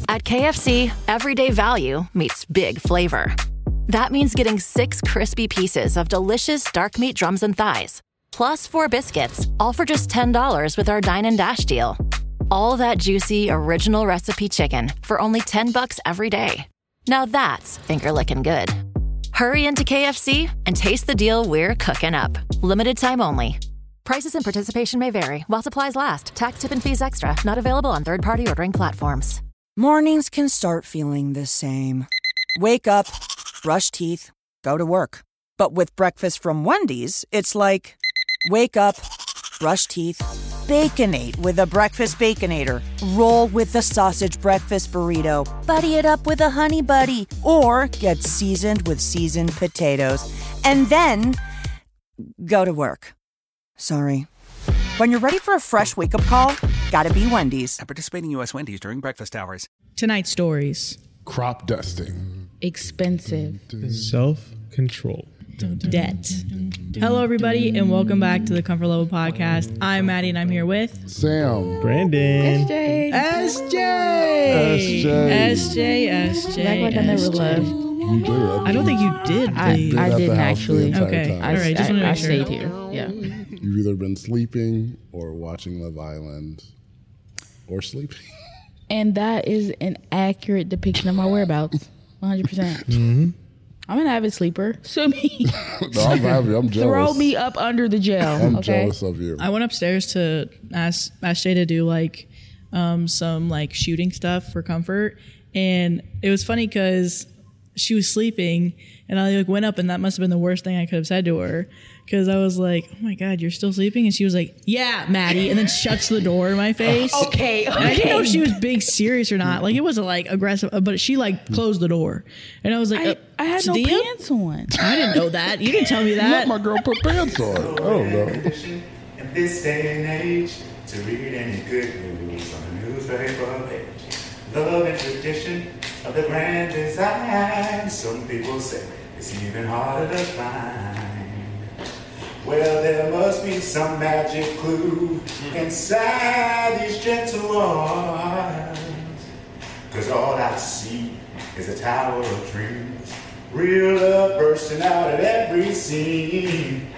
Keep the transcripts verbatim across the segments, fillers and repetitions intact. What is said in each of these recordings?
At K F C, everyday value meets big flavor. That means getting six crispy pieces of delicious dark meat drums and thighs, plus four biscuits, all for just ten dollars with our Dine and Dash deal. All that juicy, original recipe chicken for only ten bucks every day. Now that's finger-licking good. Hurry into K F C and taste the deal we're cooking up. Limited time only. Prices and participation may vary while supplies last. Tax, tip, and fees extra. Not available on third-party ordering platforms. Mornings can start feeling the same. Wake up, brush teeth, go to work. But with breakfast from Wendy's, it's like, wake up, brush teeth, Baconate with a breakfast Baconator. Roll with the sausage breakfast burrito. Buddy it up with a Honey Buddy. Or get seasoned with seasoned potatoes. And then go to work. Sorry. When you're ready for a fresh wake-up call, gotta be Wendy's. At participating U S Wendy's during breakfast hours. Tonight's stories. Crop dusting. Expensive. Self-control. Debt. Hello, everybody, and welcome back to the Comfort Level Podcast. I'm Maddie, and I'm here with Sam. Brandon. S J. S J. S J. S J. S J. Act like I never left. You did. I don't think you did. I, Please. I at the didn't house the actually. entire Okay. time. I, All right, just I, wanna make I sure. stayed here. Yeah. You've either been sleeping or watching Love Island or sleeping. And that is an accurate depiction of my whereabouts. one hundred percent. Mm-hmm. I'm an avid sleeper. So me. No, I'm happy. I'm jealous. Throw me up under the jail. I'm okay? jealous of you. I went upstairs to ask ask Jay to do like um, some like shooting stuff for Comfort, and it was funny because she was sleeping, and I like went up, and that must have been the worst thing I could have said to her, because I was like, "Oh my God, you're still sleeping?" And she was like, "Yeah, Maddie," and then shuts the door in my face. Okay. And I didn't know if she was being serious or not. Like it wasn't like aggressive, but she like closed the door, and I was like, I, uh, I had no Stia? pants on. I didn't know that. You didn't tell me that. Let my girl put pants on. I don't know. In this day and age, to read any good news on the newspaper page. Love and tradition of the grand design. Some people say it's even harder to find. Well, there must be some magic clue inside these gentle arms. Cause all I see is a tower of dreams. Real love bursting out at every seam.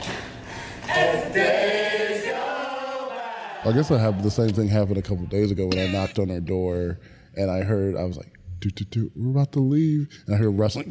As the days go by. I guess I have the same thing happen a couple days ago when I knocked on her door and I heard, I was like, do, do, do, we're about to leave. And I heard wrestling.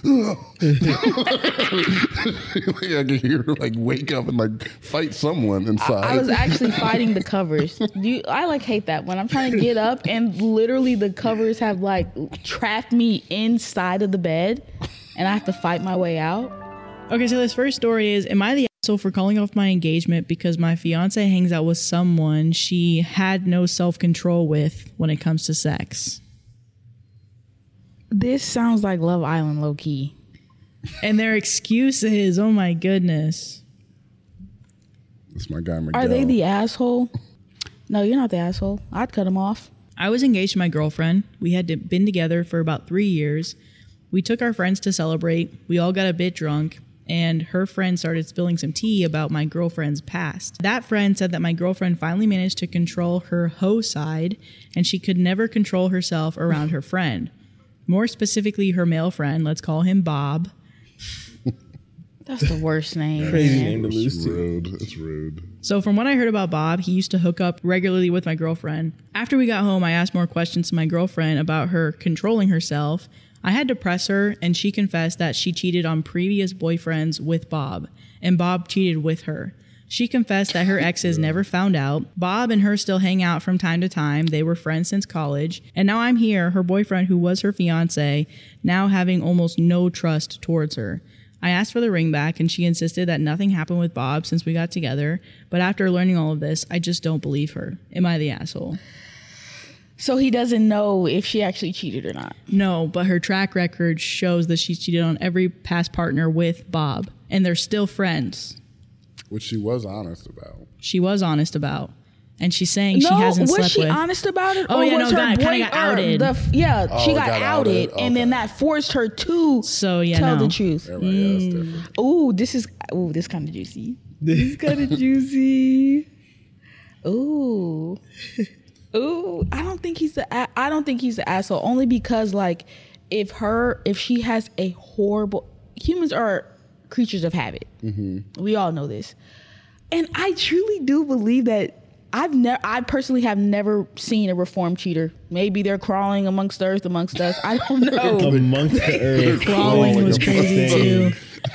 I could hear her like wake up and like fight someone inside. I, I was actually fighting the covers. Do you, I like hate that when I'm trying to get up and literally the covers have like trapped me inside of the bed and I have to fight my way out. Okay, so this first story is, am I the asshole for calling off my engagement because my fiance hangs out with someone she had no self-control with when it comes to sex? This sounds like Love Island low key. And their excuses, oh my goodness. It's my guy Miguel. Are they the asshole? No, you're not the asshole. I'd cut him off. I was engaged to my girlfriend. We had been together for about three years. We took our friends to celebrate. We all got a bit drunk, and her friend started spilling some tea about my girlfriend's past. That friend said that my girlfriend finally managed to control her hoe side, and she could never control herself around her friend. More specifically, her male friend, let's call him Bob. That's the worst name. Crazy man. name to lose It's to. rude. It's rude. So from what I heard about Bob, he used to hook up regularly with my girlfriend. After we got home, I asked more questions to my girlfriend about her controlling herself. I had to press her, and she confessed that she cheated on previous boyfriends with Bob, and Bob cheated with her. She confessed that her exes never found out. Bob and her still hang out from time to time. They were friends since college. And now I'm here, her boyfriend who was her fiance, now having almost no trust towards her. I asked for the ring back, and she insisted that nothing happened with Bob since we got together. But after learning all of this, I just don't believe her. Am I the asshole? So he doesn't know if she actually cheated or not. No, but her track record shows that she's cheated on every past partner with Bob. And they're still friends. Which she was honest about. She was honest about. And she's saying no, she hasn't was slept she with. honest about it? Oh, or yeah, was no, her God, boy, kinda got or outed. The, yeah, Oh, she it got, got outed, outed? and then Okay. that forced her to So, yeah, tell no. the truth. Everybody yeah, that's different. Ooh, this is ooh, this kind of juicy. This is kind of juicy. Ooh. Ooh, I don't think he's the. a- I don't think he's the asshole. Only because like, if her, if she has a horrible. Humans are creatures of habit. Mm-hmm. We all know this, and I truly do believe that. I've never. I personally have never seen a reformed cheater. Maybe they're crawling amongst the earth amongst us. I don't know. Amongst the earth. Crawling was crazy too.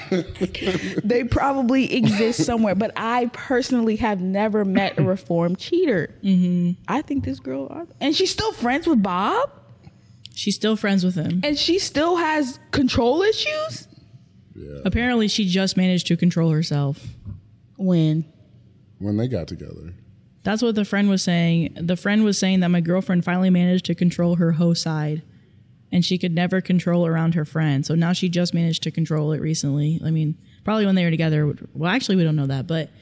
They probably exist somewhere, but I personally have never met a reformed cheater. Mm-hmm. I think this girl, and she's still friends with Bob, She's still friends with him. and she still has control issues. Apparently, she just managed to control herself. When When they got together. That's what the friend was saying. The friend was saying that my girlfriend finally managed to control her hoe side, and she could never control around her friend. So now she just managed to control it recently. I mean, probably when they were together. Well, actually, we don't know that, but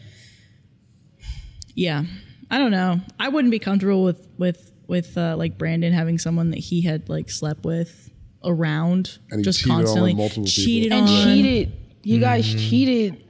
yeah, I don't know. I wouldn't be comfortable with with with uh, like Brandon having someone that he had like slept with around And he just cheated on constantly multiple people. cheated and on. cheated, you guys cheated.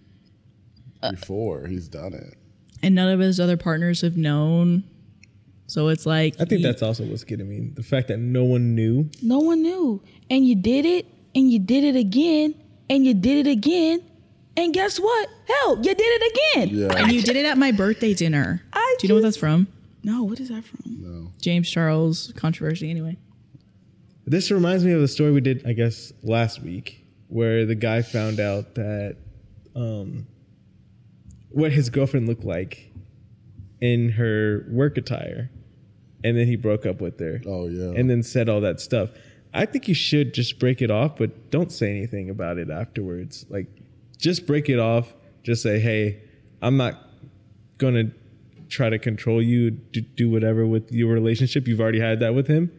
Before he's done it. And none of his other partners have known. So it's like I think he- that's also what's getting me. The fact that no one knew. No one knew, and you did it, and you did it again, and you did it again, and guess what? Hell, you did it again. Yeah. and you did it at my birthday dinner. I Do you know what just- that's from? No, what is that from? James Charles controversy. Anyway, This reminds me of the story we did, I guess, last week, where the guy found out that um, what his girlfriend looked like in her work attire, and then he broke up with her. Oh, yeah. And then said all that stuff. I think you should just break it off, but don't say anything about it afterwards. Like, just break it off. Just say, hey, I'm not going to try to control you, do, do whatever with your relationship. You've already had that with him.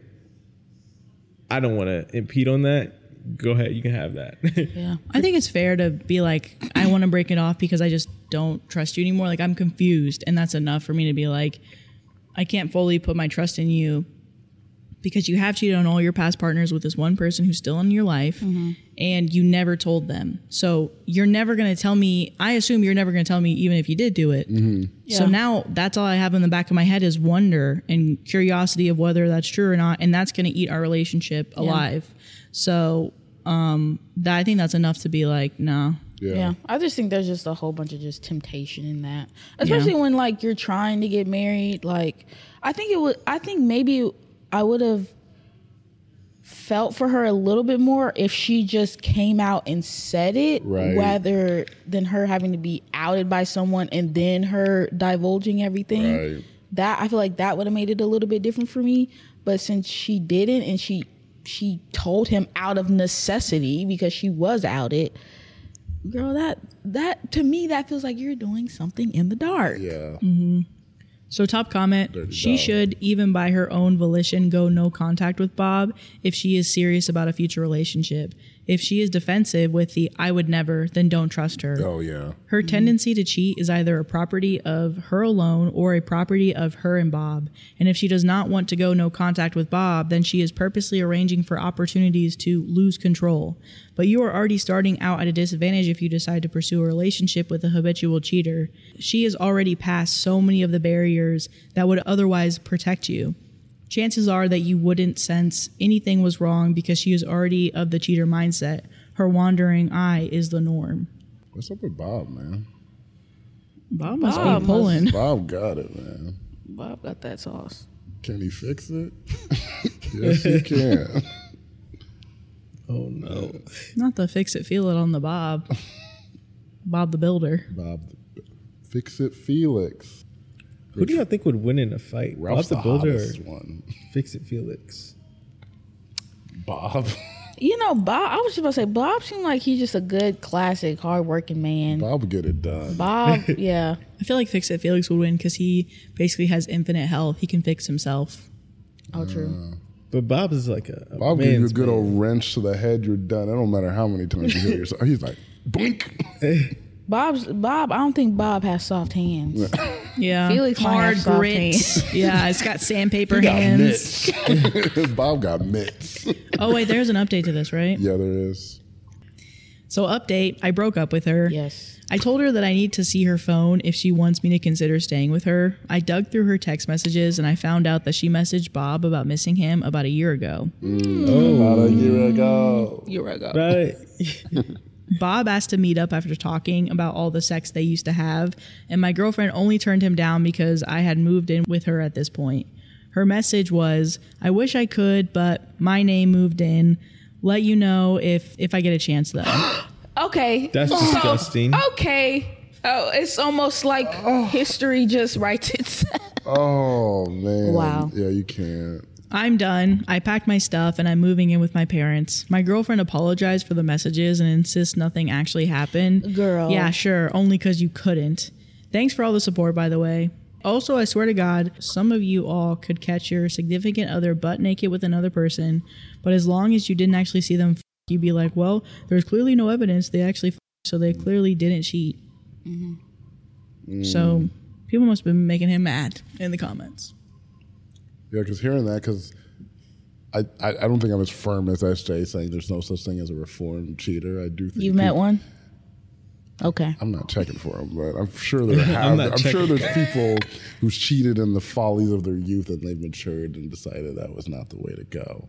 I don't want to impede on that. Go ahead. You can have that. Yeah. I think it's fair to be like, I want to break it off because I just don't trust you anymore. Like, I'm confused, and that's enough for me to be like, I can't fully put my trust in you because you have cheated on all your past partners with this one person who's still in your life, and you never told them. So you're never going to tell me. I assume you're never going to tell me, even if you did do it. So Yeah. now that's all I have in the back of my head is wonder and curiosity of whether that's true or not, and that's going to eat our relationship alive. So um, that I think that's enough to be like, no. Yeah. Yeah, I just think there's just a whole bunch of just temptation in that, especially when like you're trying to get married. Like, I think it would. I think maybe I would have felt for her a little bit more if she just came out and said it, Right. rather than her having to be outed by someone and then her divulging everything. Right. That I feel like that would have made it a little bit different for me. But since she didn't, and she she told him out of necessity because she was outed. Girl, that that to me that feels like you're doing something in the dark. Yeah. So top comment, Dirty she dog. should, even by her own volition, go no contact with Bob if she is serious about a future relationship. If she is defensive with the I would never, then don't trust her. Oh, yeah. Her tendency to cheat is either a property of her alone or a property of her and Bob. And if she does not want to go no contact with Bob, then she is purposely arranging for opportunities to lose control. But you are already starting out at a disadvantage if you decide to pursue a relationship with a habitual cheater. She has already passed so many of the barriers that would otherwise protect you. Chances are that you wouldn't sense anything was wrong because she is already of the cheater mindset. Her wandering eye is the norm. What's up with Bob, man? Bob must Bob be pulling. Bob got it, man. Bob got that sauce. Can he fix it? Yes, he can. Oh, no. Not the fix it, feel it on the Bob. Bob the Builder. Bob, Fix It Felix. Who do y'all think would win in a fight? Ralph's Bob the, the Builder or hottest one. Fix It Felix? Bob. You know, Bob. I was just about to say, Bob seemed like he's just a good, classic, hardworking man. Bob would get it done. Bob, yeah. I feel like Fix It Felix would win because he basically has infinite health. He can fix himself. Oh, true. But Bob is like a, a Bob give you a man's good man. old wrench to the head, you're done. It don't matter how many times you hit yourself. He's like, boink. Bob's Bob. I don't think Bob has soft hands. Yeah. Felix might hard have soft grit. hands. Yeah, it's got sandpaper He got hands. mitts. Bob got mitts. Oh, wait, there's an update to this, right? Yeah, there is. So, update, I broke up with her. Yes. I told her that I need to see her phone if she wants me to consider staying with her. I dug through her text messages and I found out that she messaged Bob about missing him about a year ago. Mm, oh, about a year ago. Year ago. Right. Bob asked to meet up after talking about all the sex they used to have, and my girlfriend only turned him down because I had moved in with her at this point. Her message was, I wish I could, but my name moved in. Let you know if, if I get a chance, though. Okay. That's disgusting. Okay. Oh, it's almost like oh. history just writes itself. Oh, man. Wow. Yeah, you can't. I'm done. I packed my stuff and I'm moving in with my parents. My girlfriend apologized for the messages and insists nothing actually happened. Girl. Yeah, sure. Only because you couldn't. Thanks for all the support, by the way. Also, I swear to God, some of you all could catch your significant other butt naked with another person, but as long as you didn't actually see them, f- you'd be like, well, there's clearly no evidence they actually f- so they clearly didn't cheat. Mm-hmm. Mm. So people must have been making him mad in the comments. Yeah, because hearing that, because I, I, I don't think I'm as firm as S J saying there's no such thing as a reformed cheater. I do think you met one. Okay. I'm not checking for them, but I'm sure there have. I'm, I'm sure there's people who's cheated in the follies of their youth and they've matured and decided that was not the way to go.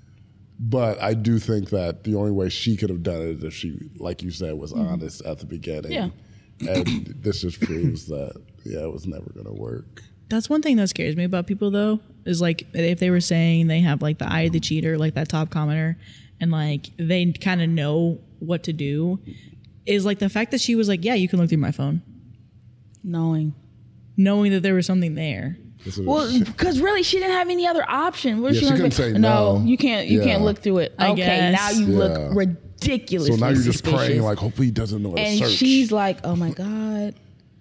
But I do think that the only way she could have done it is if she, like you said, was mm-hmm. honest at the beginning. Yeah. And this just proves that, yeah, it was never going to work. That's one thing that scares me about people, though, is like if they were saying they have like the eye of the cheater, like that top commenter, and like they kind of know what to do, is like the fact that she was like, yeah, you can look through my phone. Knowing. Knowing that there was something there. Well, because really, she didn't have any other option. What yeah, she, she couldn't say no. No, you can't. You yeah. can't look through it. I okay, guess. now you yeah. look ridiculous. So now you're just suspicious. praying, like, hopefully he doesn't know what and to search. she's like, oh my God,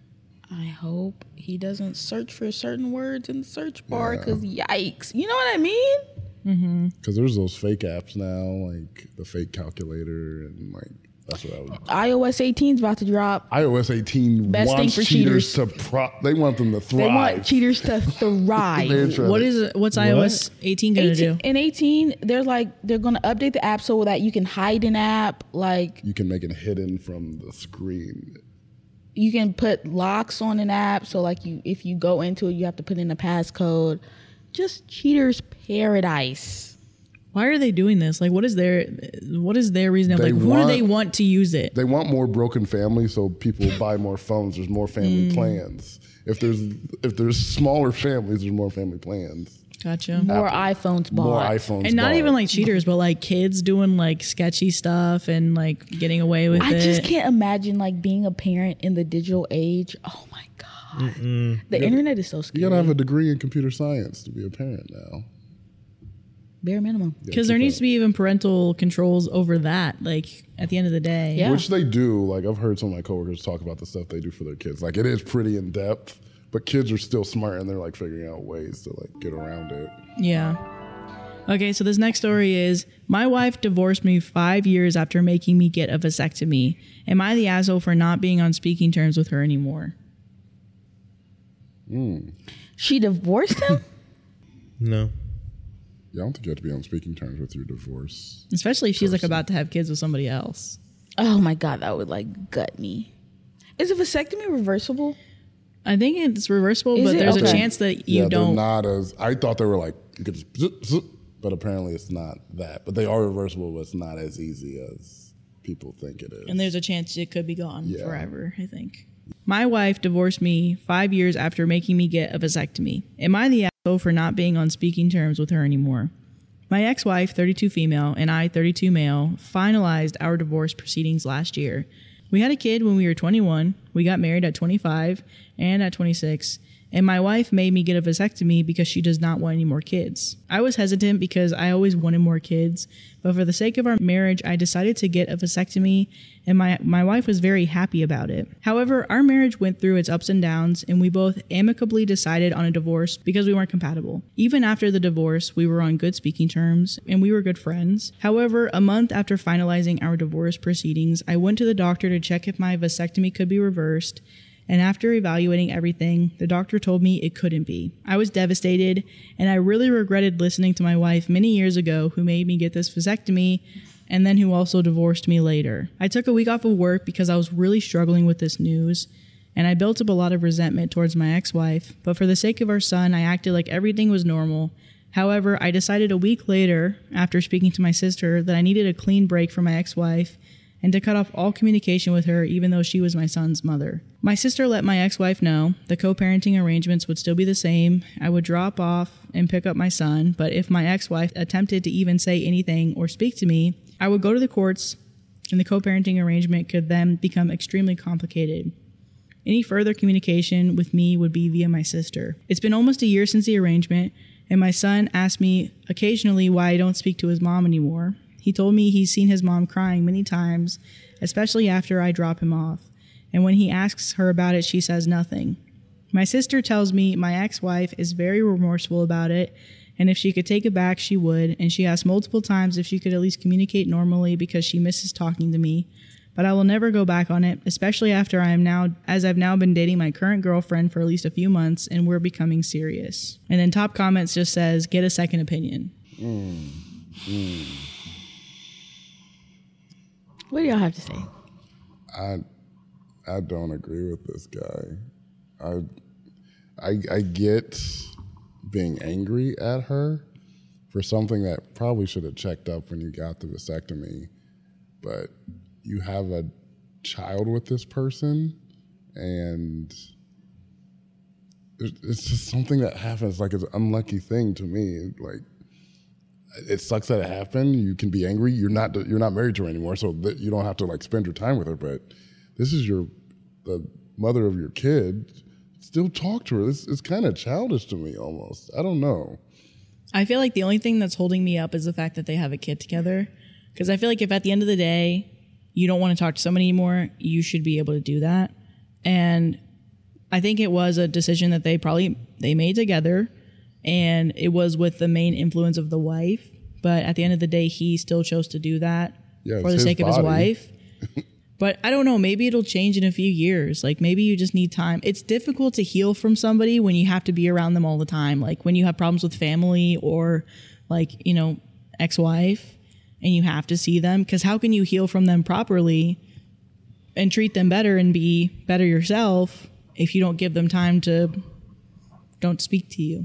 I hope he doesn't search for certain words in the search bar because yeah. yikes. You know what I mean? Mm-hmm. Because there's those fake apps now, like the fake calculator, and like that's what I would. iOS eighteen is about to drop. iOS eighteen Best wants thing for cheaters, cheaters. to pro. They want them to thrive. They want cheaters to thrive. What is what's what? iOS eighteen gonna eighteen, do? In eighteen, they're like they're gonna update the app so that you can hide an app. Like you can make it hidden from the screen. You can put locks on an app, so like you, if you go into it, you have to put in a passcode. Just cheaters paradise. Why are they doing this? Like, what is their what is their reason? Like, who want, do they want to use it? They want more broken families, so people buy more phones. There's more family mm. plans. If there's if there's smaller families, there's more family plans. Gotcha. More Apple, iPhones bought. More iPhones and not bought. even like cheaters, but like kids doing like sketchy stuff and like getting away with I it. I just can't imagine like being a parent in the digital age. Oh my God. Mm-mm. The you internet is so scary. You gotta have a degree in computer science to be a parent now. Bare minimum. Because there needs to be even parental controls over that, like at the end of the day. Yeah. Which they do. Like I've heard some of my coworkers talk about the stuff they do for their kids. Like it is pretty in depth, but kids are still smart and they're like figuring out ways to like get around it. Yeah. Okay, so this next story is, my wife divorced me five years after making me get a vasectomy. Am I the asshole for not being on speaking terms with her anymore? Mm. She divorced him? No. Yeah, I don't think you have to be on speaking terms with your divorce. Especially if she's person. like about to have kids with somebody else. Oh my God, that would like gut me. Is a vasectomy reversible? I think it's reversible, Is but it? there's Okay. a chance that you yeah, don't. They're not as I thought they were like you could just zip, zip, but apparently it's not that. But they are reversible, but it's not as easy as people think it is. And there's a chance it could be gone Yeah. forever, I think. My wife divorced me five years after making me get a vasectomy. Am I the asshole for not being on speaking terms with her anymore? My ex-wife, thirty-two female, and I, thirty-two male, finalized our divorce proceedings last year. We had a kid when we were twenty-one, we got married at twenty-five and at twenty-six, and my wife made me get a vasectomy because she does not want any more kids. I was hesitant because I always wanted more kids, but for the sake of our marriage, I decided to get a vasectomy, and my, my wife was very happy about it. However, our marriage went through its ups and downs, and we both amicably decided on a divorce because we weren't compatible. Even after the divorce, we were on good speaking terms, and we were good friends. However, a month after finalizing our divorce proceedings, I went to the doctor to check if my vasectomy could be reversed, and after evaluating everything, the doctor told me it couldn't be. I was devastated, and I really regretted listening to my wife many years ago who made me get this vasectomy and then who also divorced me later. I took a week off of work because I was really struggling with this news, and I built up a lot of resentment towards my ex-wife, but for the sake of our son, I acted like everything was normal. However, I decided a week later, after speaking to my sister, that I needed a clean break from my ex-wife and to cut off all communication with her, even though she was my son's mother. My sister let my ex-wife know the co-parenting arrangements would still be the same. I would drop off and pick up my son, but if my ex-wife attempted to even say anything or speak to me, I would go to the courts, and the co-parenting arrangement could then become extremely complicated. Any further communication with me would be via my sister. It's been almost a year since the arrangement, and my son asks me occasionally why I don't speak to his mom anymore. He told me he's seen his mom crying many times, especially after I drop him off. And when he asks her about it, she says nothing. My sister tells me my ex-wife is very remorseful about it, and if she could take it back, she would. And she asked multiple times if she could at least communicate normally because she misses talking to me. But I will never go back on it, especially after I am now, as I've now been dating my current girlfriend for at least a few months, and we're becoming serious. And then top comments just says, get a second opinion. Mm. Mm. What do y'all have to say? I I don't agree with this guy. I I, I get being angry at her for something that probably should have checked up when you got the vasectomy, but you have a child with this person, and it's just something that happens. Like, it's an unlucky thing to me. Like, it sucks that it happened. You can be angry. You're not you're not married to her anymore, so th- you don't have to like spend your time with her. But this is your the mother of your kid. Still talk to her. This it's kind of childish to me almost. I don't know. I feel like the only thing that's holding me up is the fact that they have a kid together. Because I feel like if at the end of the day you don't want to talk to somebody anymore, you should be able to do that. And I think it was a decision that they probably they made together. And it was with the main influence of the wife. But at the end of the day, he still chose to do that yeah, for the sake body. of his wife. But I don't know, maybe it'll change in a few years. Like, maybe you just need time. It's difficult to heal from somebody when you have to be around them all the time. Like, when you have problems with family or, like, you know, ex-wife, and you have to see them. Because how can you heal from them properly and treat them better and be better yourself if you don't give them time to don't speak to you?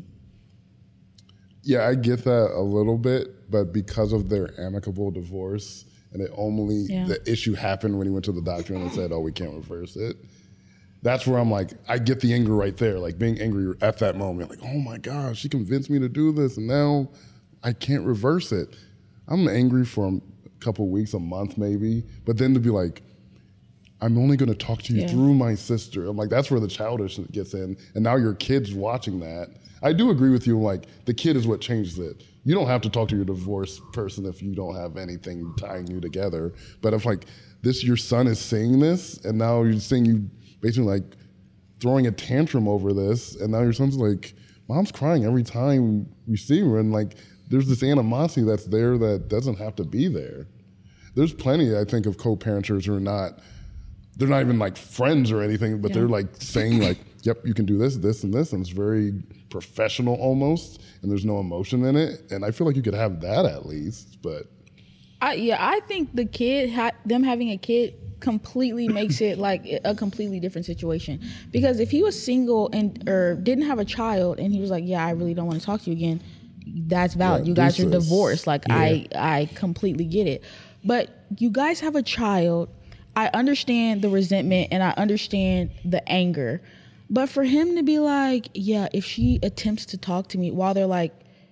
Yeah, I get that a little bit, but because of their amicable divorce, and it only, yeah. the issue happened when he went to the doctor and they said, oh, we can't reverse it. That's where I'm like, I get the anger right there, like being angry at that moment. Like, oh my gosh, she convinced me to do this and now I can't reverse it. I'm angry for a couple weeks, a month maybe, but then to be like, I'm only gonna talk to you yeah. through my sister. I'm like, that's where the childish gets in. And now your kid's watching that. I do agree with you, like, the kid is what changed it. You don't have to talk to your divorced person if you don't have anything tying you together. But if, like, this, your son is seeing this, and now you're seeing you basically, like, throwing a tantrum over this, and now your son's like, Mom's crying every time we see her, and, like, there's this animosity that's there that doesn't have to be there. There's plenty, I think, of co-parenters who are not, they're not even, like, friends or anything, but yeah. they're, like, saying, like, yep, you can do this, this, and this, and it's very professional almost, and there's no emotion in it. And I feel like you could have that at least, but I, yeah, I think the kid, ha- them having a kid, completely makes it like a completely different situation. Because if he was single and or didn't have a child, and he was like, "Yeah, I really don't want to talk to you again," that's valid. Yeah, you guys are divorced. Like, yeah. I, I completely get it. But you guys have a child. I understand the resentment and I understand the anger. But for him to be like, yeah, if she attempts to talk to me while they're like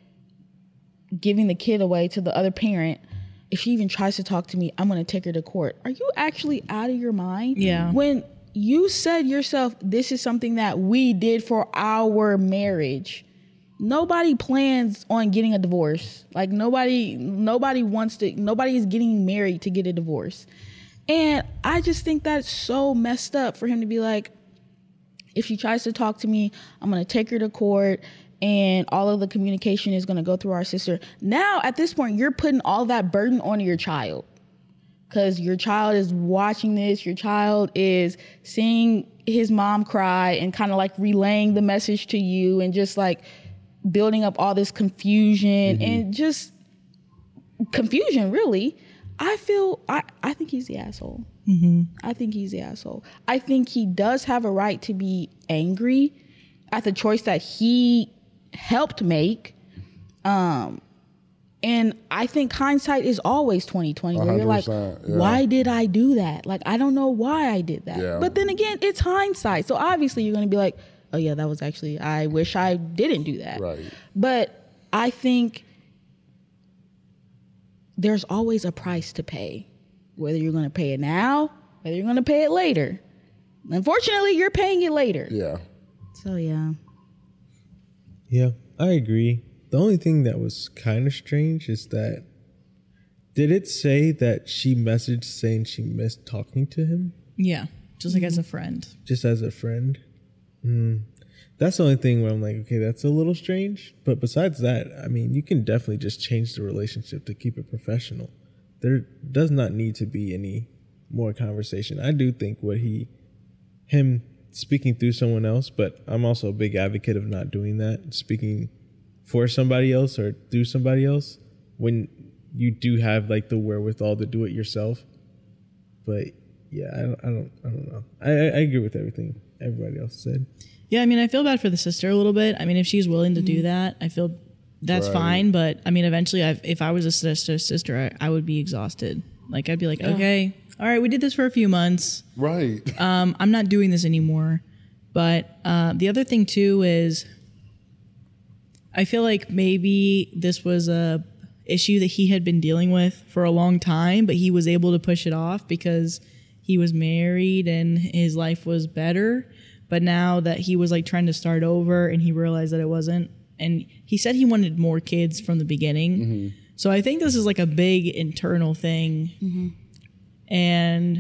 giving the kid away to the other parent, if she even tries to talk to me, I'm going to take her to court. Are you actually out of your mind? Yeah. When you said yourself, this is something that we did for our marriage. Nobody plans on getting a divorce. Like, nobody, nobody wants to, nobody is getting married to get a divorce. And I just think that's so messed up for him to be like, if she tries to talk to me, I'm going to take her to court, and all of the communication is going to go through our sister. Now, at this point, you're putting all that burden on your child, because your child is watching this. Your child is seeing his mom cry and kind of like relaying the message to you, and just like building up all this confusion mm-hmm. and just confusion, really. I feel, I, I think he's the asshole. Mm-hmm. I think he's the asshole. I think he does have a right to be angry at the choice that he helped make. Um, and I think hindsight is always twenty twenty, where you're like, yeah. why did I do that? Like, I don't know why I did that. Yeah. But then again, it's hindsight. So obviously you're going to be like, oh yeah, that was actually, I wish I didn't do that. Right. But I think there's always a price to pay, whether you're going to pay it now, whether you're going to pay it later. Unfortunately, you're paying it later. Yeah. So, yeah. Yeah, I agree. The only thing that was kind of strange is that, did it say that she messaged saying she missed talking to him? Yeah, just like mm-hmm. as a friend. Just as a friend? Mm. That's the only thing where I'm like, okay, that's a little strange. But besides that, I mean, you can definitely just change the relationship to keep it professional. There does not need to be any more conversation. I do think what he, him speaking through someone else, but I'm also a big advocate of not doing that, speaking for somebody else or through somebody else when you do have like the wherewithal to do it yourself. But yeah, I don't, I don't, I don't know. I, I agree with everything everybody else said. Yeah, I mean, I feel bad for the sister a little bit. I mean, if she's willing to do that, I feel that's right. fine. But I mean, eventually, I've, if I was a sister, sister, I, I would be exhausted. Like, I'd be like, yeah. okay, all right, we did this for a few months. Right. Um, I'm not doing this anymore. But uh, the other thing too is, I feel like maybe this was a issue that he had been dealing with for a long time, but he was able to push it off because he was married and his life was better. But now that he was like trying to start over and he realized that it wasn't, and he said he wanted more kids from the beginning. Mm-hmm. So I think this is like a big internal thing. Mm-hmm. And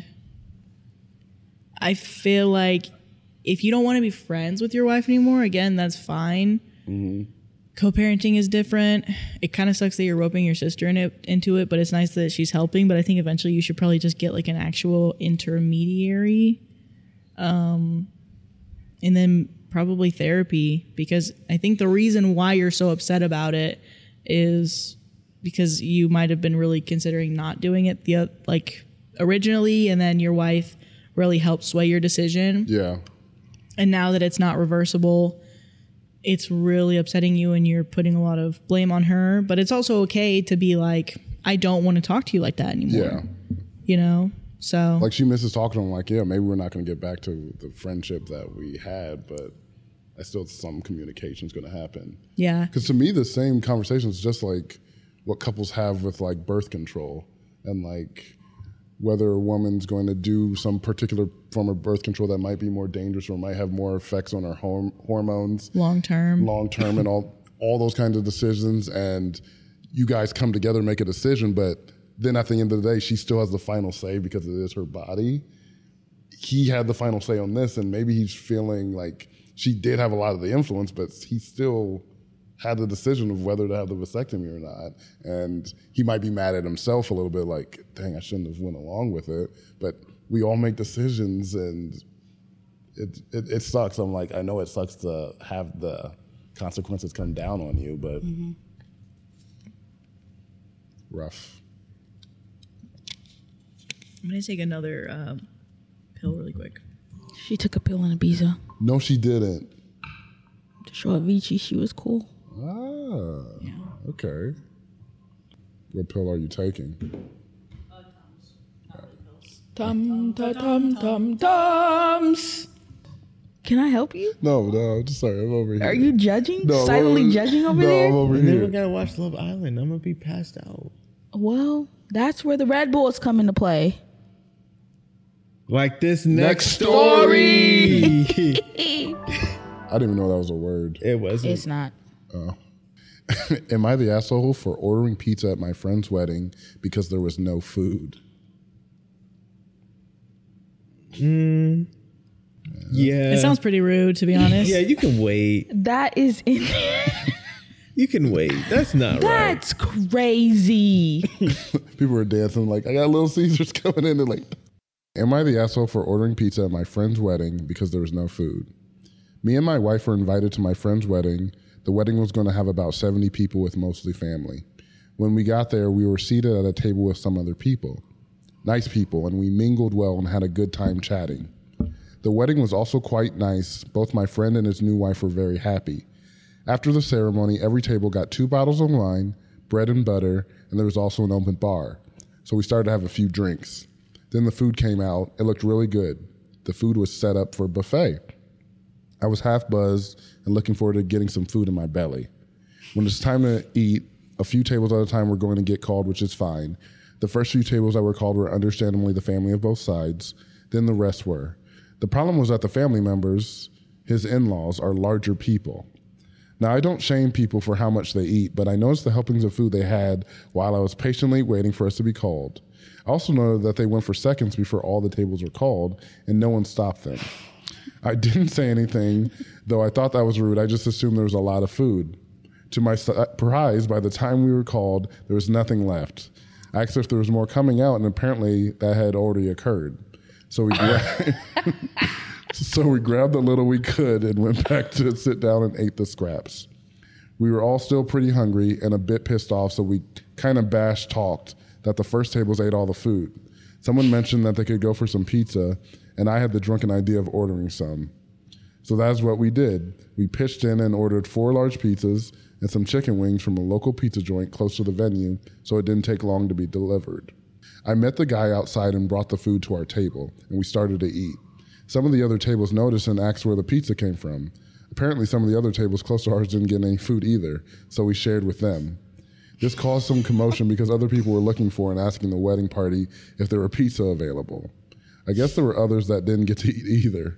I feel like if you don't want to be friends with your wife anymore, again, that's fine. Mm-hmm. Co-parenting is different. It kind of sucks that you're roping your sister in it, into it, but it's nice that she's helping. But I think eventually you should probably just get like an actual intermediary. Um, and then probably therapy, because I think the reason why you're so upset about it is because you might have been really considering not doing it the like originally, and then your wife really helped sway your decision. Yeah. And now that it's not reversible, it's really upsetting you and you're putting a lot of blame on her. But it's also okay to be like, I don't want to talk to you like that anymore. Yeah. You know? So like she misses talking to him, like, yeah, maybe we're not going to get back to the friendship that we had, but I still some communication is going to happen. Yeah. Because to me, the same conversation is just like what couples have with like birth control and like whether a woman's going to do some particular form of birth control that might be more dangerous or might have more effects on her horm- hormones. Long term. Long term and all, all those kinds of decisions. And you guys come together and make a decision, but then at the end of the day, she still has the final say because it is her body. He had the final say on this, and maybe he's feeling like she did have a lot of the influence, but he still had the decision of whether to have the vasectomy or not. And he might be mad at himself a little bit, like, dang, I shouldn't have went along with it. But we all make decisions, and it it, it sucks. I'm like, I know it sucks to have the consequences come down on you, but mm-hmm. rough. I'm going to take another uh, pill really quick. She took a pill in Ibiza. No, she didn't. To show Avicii she was cool. Ah, yeah. Okay. What pill are you taking? Uh, Tums. Not really pills. Tum, tum, tum, tum, tums. Can I help you? No, no, I'm just sorry. I'm over here. Are you judging? No, Silently judging over no, there? No, I'm over I here. never gotta watch Love Island. I'm gonna be passed out. Well, that's where the Red Bulls come into play. Like this next, Next story. story. I didn't even know that was a word. It wasn't. It's not. Oh. Am I the asshole for ordering pizza at my friend's wedding because there was no food? Mm, yeah. It sounds pretty rude, to be honest. Yeah, you can wait. That is in there. You can wait. That's not That's right. That's crazy. People were dancing like, I got Little Caesars coming in. They're like, am I the asshole for ordering pizza at my friend's wedding because there was no food? Me and my wife were invited to my friend's wedding. The wedding was going to have about seventy people with mostly family. When we got there, we were seated at a table with some other people. Nice people, and we mingled well and had a good time chatting. The wedding was also quite nice. Both my friend and his new wife were very happy. After the ceremony, every table got two bottles of wine, bread and butter, and there was also an open bar. So we started to have a few drinks. Then the food came out. It looked really good. The food was set up for a buffet. I was half buzzed and looking forward to getting some food in my belly. When it's time to eat, a few tables at a time were going to get called, which is fine. The first few tables that were called were understandably the family of both sides. Then the rest were. The problem was that the family members, his in-laws, are larger people. Now, I don't shame people for how much they eat, but I noticed the helpings of food they had while I was patiently waiting for us to be called. I also noted that they went for seconds before all the tables were called, and no one stopped them. I didn't say anything, though I thought that was rude. I just assumed there was a lot of food. To my surprise, by the time we were called, there was nothing left. I asked if there was more coming out, and apparently that had already occurred. So we gra- so we grabbed the little we could and went back to sit down and ate the scraps. We were all still pretty hungry and a bit pissed off, so we kind of bash talked that the first tables ate all the food. Someone mentioned that they could go for some pizza, and I had the drunken idea of ordering some. So that's what we did. We pitched in and ordered four large pizzas and some chicken wings from a local pizza joint close to the venue, so it didn't take long to be delivered. I met the guy outside and brought the food to our table, and we started to eat. Some of the other tables noticed and asked where the pizza came from. Apparently, some of the other tables close to ours didn't get any food either, so we shared with them. This caused some commotion because other people were looking for and asking the wedding party if there were pizza available. I guess there were others that didn't get to eat either.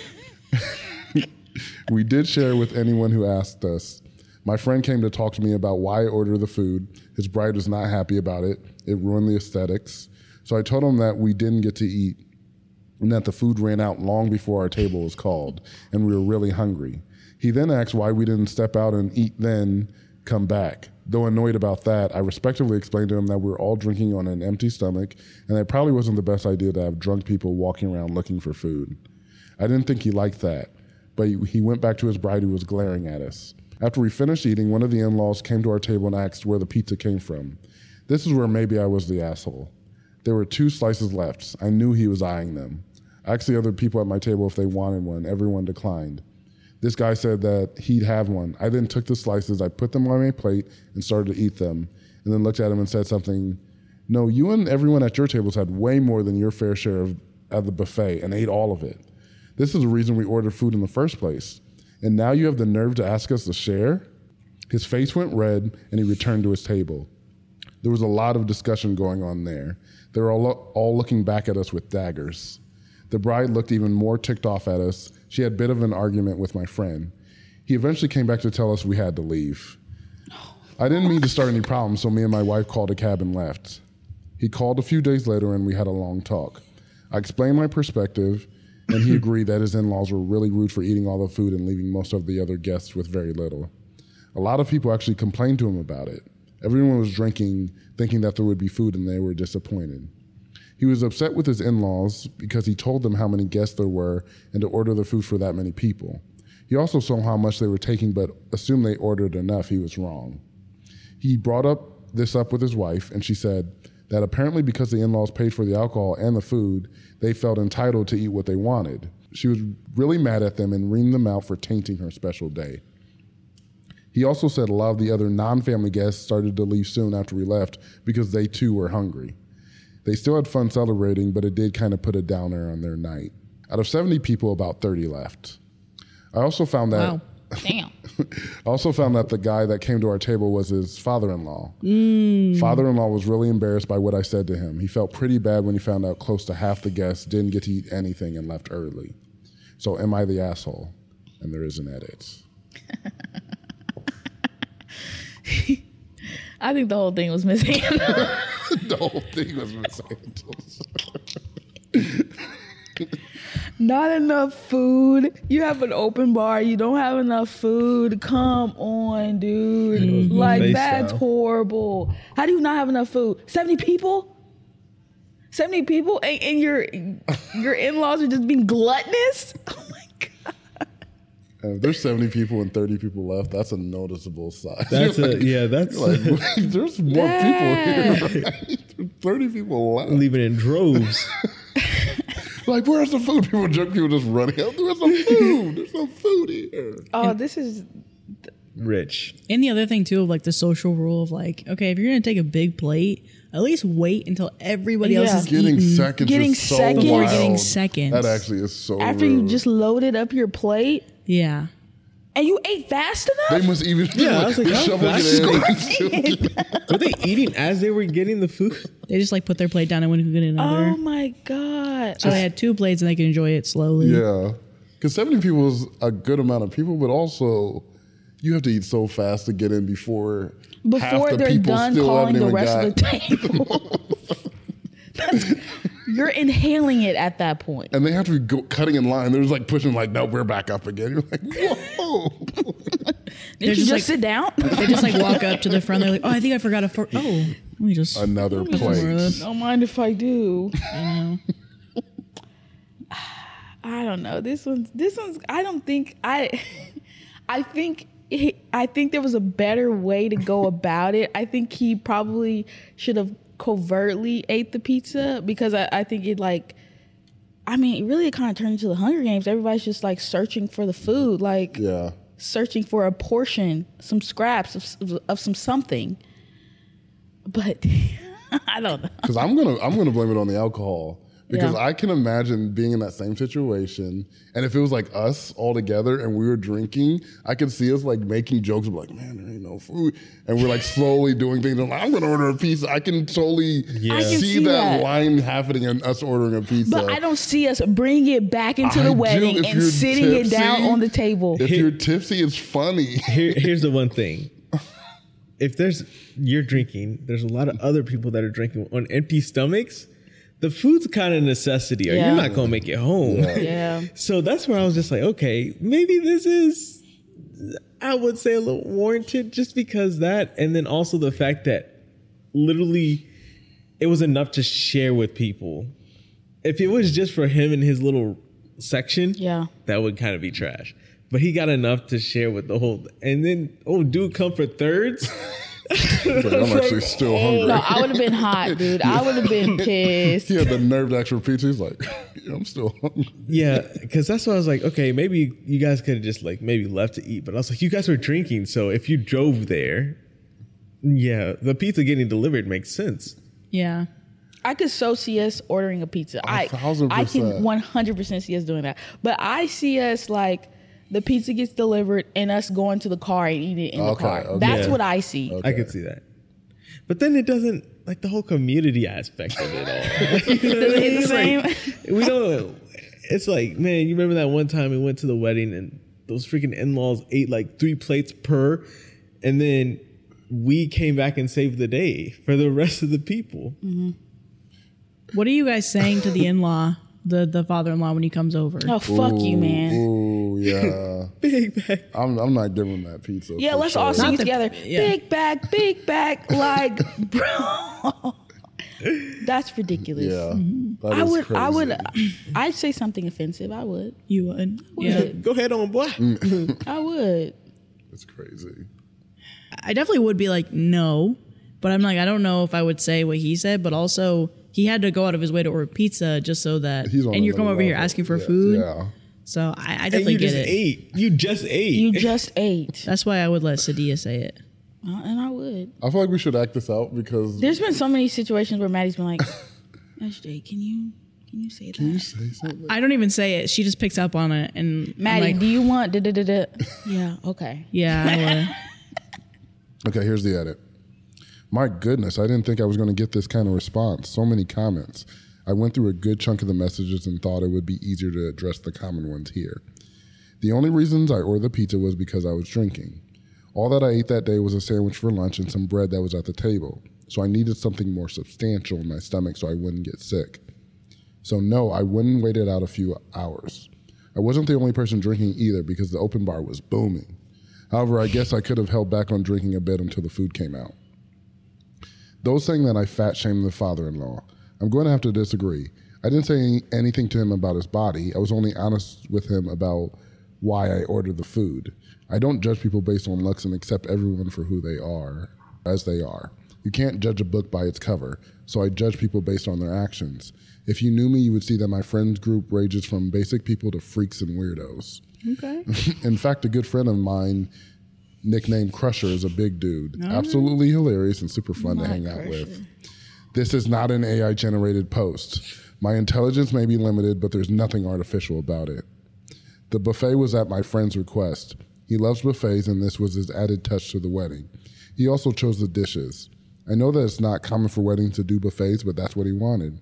We did share with anyone who asked us. My friend came to talk to me about why I ordered the food. His bride was not happy about it. It ruined the aesthetics. So I told him that we didn't get to eat and that the food ran out long before our table was called and we were really hungry. He then asked why we didn't step out and eat then come back. Though annoyed about that, I respectfully explained to him that we were all drinking on an empty stomach and that it probably wasn't the best idea to have drunk people walking around looking for food. I didn't think he liked that, but he went back to his bride who was glaring at us. After we finished eating, one of the in-laws came to our table and asked where the pizza came from. This is where maybe I was the asshole. There were two slices left. I knew he was eyeing them. I asked the other people at my table if they wanted one. Everyone declined. This guy said that he'd have one. I then took the slices, I put them on my plate and started to eat them, and then looked at him and said something. No, you and everyone at your tables had way more than your fair share of at the buffet and ate all of it. This is the reason we ordered food in the first place. And now you have the nerve to ask us to share? His face went red, and he returned to his table. There was a lot of discussion going on there. They were all, all looking back at us with daggers. The bride looked even more ticked off at us. She had a bit of an argument with my friend. He eventually came back to tell us we had to leave. I didn't mean to start any problems, so me and my wife called a cab and left. He called a few days later, and we had a long talk. I explained my perspective, and he agreed that his in-laws were really rude for eating all the food and leaving most of the other guests with very little. A lot of people actually complained to him about it. Everyone was drinking, thinking that there would be food, and they were disappointed. He was upset with his in-laws because he told them how many guests there were and to order the food for that many people. He also saw how much they were taking, but assumed they ordered enough. He was wrong. He brought up this up with his wife, and she said that apparently because the in-laws paid for the alcohol and the food, they felt entitled to eat what they wanted. She was really mad at them and reamed them out for tainting her special day. He also said a lot of the other non-family guests started to leave soon after we left because they too were hungry. They still had fun celebrating, but it did kind of put a downer on their night. Out of seventy people, about thirty left. I also found that... Wow. Damn. I also found that the guy that came to our table was his father-in-law. Mm. Father-in-law was really embarrassed by what I said to him. He felt pretty bad when he found out close to half the guests didn't get to eat anything and left early. So am I the asshole? And there is an edit. I think the whole thing was mishandled. The whole thing was mishandled. Not enough food. You have an open bar. You don't have enough food. Come on, dude. Mm-hmm. Like, that's style. Horrible. How do you not have enough food? seventy people? seventy people? And, and your your in-laws are just being gluttonous? Oh, my God. And if there's seventy people and thirty people left, that's a noticeable size. That's a yeah. That's like, there's more Yeah. people here. Right? thirty people left. leaving in droves. Like, where's the food? People, drunk people just running out. There's some food. There's some food here. Oh, this is Rich. And the other thing too of like the social rule of like, okay, if you're gonna take a big plate, at least wait until everybody else Yeah. is Getting eating seconds Getting is so seconds. before wild. getting seconds. That actually is so after rude. you just loaded up your plate Yeah. and you ate fast enough. They must even Yeah, I was like, the how shovel fast get in. Were they eating as they were getting the food? They just like put their plate down and went to get another. Oh my god! So they had two plates and they could enjoy it slowly. Yeah, because seventy people is a good amount of people, but also you have to eat so fast to get in before half Before the they're people done still calling haven't the even rest got. of the table. That's, you're inhaling it at that point. And they have to be go, cutting in line. They're just like pushing, like, no, we're back up again. You're like, whoa. Did you just just like- sit down? They just like walk up to the front. They're like, oh, I think I forgot a fork. Oh, let me just. Another Put some more of plate. this. Don't mind if I do. You know. I don't know. This one's. This one's. I don't think. I. I think. He, I think there was a better way to go about it. I think he probably should have covertly ate the pizza because I, I think it like. I mean, really, it kind of turned into the Hunger Games. Everybody's just like searching for the food, like Yeah. searching for a portion, some scraps of, of some something. But I don't know. Because I'm gonna I'm gonna blame it on the alcohol. Because Yeah. I can imagine being in that same situation, and if it was like us all together and we were drinking, I could see us like making jokes of like, "Man, there ain't no food," and we're like slowly doing things. I'm like, "I'm gonna order a pizza." I can totally Yeah. I can see, see that, that. line happening and us ordering a pizza. But I don't see us bringing it back into I the do wedding if and you're sitting it down tipsy. on the table. If you're tipsy, it's funny. Here, here's the one thing. If there's you're drinking, there's a lot of other people that are drinking on empty stomachs. The food's kind of necessity, or Yeah. you're not gonna make it home. Yeah. So that's where I was just like, okay, maybe this is, I would say, a little warranted, just because that, and then also the fact that literally it was enough to share with people. If it was just for him and his little section, Yeah. that would kind of be trash. But he got enough to share with the whole, and then oh, dude, come for thirds. But I'm actually still hungry. No, I would have been hot, dude. I would have been pissed. He had the nerve to ask for pizza. He's like, yeah, I'm still hungry. Yeah, because that's why I was like, okay, maybe you guys could have just like maybe left to eat. But I was like, you guys were drinking, so if you drove there, yeah, the pizza getting delivered makes sense. Yeah. I could so see us ordering a pizza. I thousand I can percent. one hundred percent see us doing that. But I see us like the pizza gets delivered and us going to the car and eating it in Okay, the car. okay. That's Yeah. what I see. I could see that. But then it doesn't like the whole community aspect of it all. You know what I Does it hit mean? the It's same? like, we don't. It's like, man, you remember that one time we went to the wedding and those freaking in-laws ate like three plates per, and then we came back and saved the day for the rest of the people. What are you guys saying to the in-law, the the father-in-law, when he comes over? Oh fuck you, man. Ooh, yeah. Big bag. I'm I'm not giving that pizza. Yeah, for let's sure. all sing Not it the- together. yeah. Big back, big back, like bro. That's ridiculous. Yeah, that I is would, I would, crazy. I'd say something offensive. I would, You would. Yeah. Go ahead on, boy. I would. It's crazy. I definitely would be like, no. But I'm like, I don't know if I would say what he said, but also he had to go out of his way to order pizza just so that, He's on and you're another coming over here level. asking for Yeah, food. Yeah. So I, I And definitely you get just it. ate. You just ate. You just ate, That's why I would let Sadia say it. Uh, and I would. I feel like we should act this out because There's been so many situations where Maddie's been like, S J, can you, can you say that? you say something. I don't even say it. She just picks up on it, and I'm Maddie, like, do you want da da da da? Yeah, okay. yeah, I would. Okay, here's the edit. My goodness, I didn't think I was going to get this kind of response. So many comments. I went through a good chunk of the messages and thought it would be easier to address the common ones here. The only reasons I ordered the pizza was because I was drinking. All that I ate that day was a sandwich for lunch and some bread that was at the table. So I needed something more substantial in my stomach so I wouldn't get sick. So no, I wouldn't wait it out a few hours. I wasn't the only person drinking either because the open bar was booming. However, I guess I could have held back on drinking a bit until the food came out. Those saying that I fat shamed the father-in-law, I'm going to have to disagree. I didn't say any, anything to him about his body. I was only honest with him about why I ordered the food. I don't judge people based on looks and accept everyone for who they are, as they are. You can't judge a book by its cover, so I judge people based on their actions. If you knew me, you would see that my friends group ranges from basic people to freaks and weirdos. Okay. In fact, a good friend of mine, nicknamed Crusher, is a big dude. Oh. Absolutely hilarious and super fun My to hang Crusher. out with. This is not an A I-generated post. My intelligence may be limited, but there's nothing artificial about it. The buffet was at my friend's request. He loves buffets, and this was his added touch to the wedding. He also chose the dishes. I know that it's not common for weddings to do buffets, but that's what he wanted.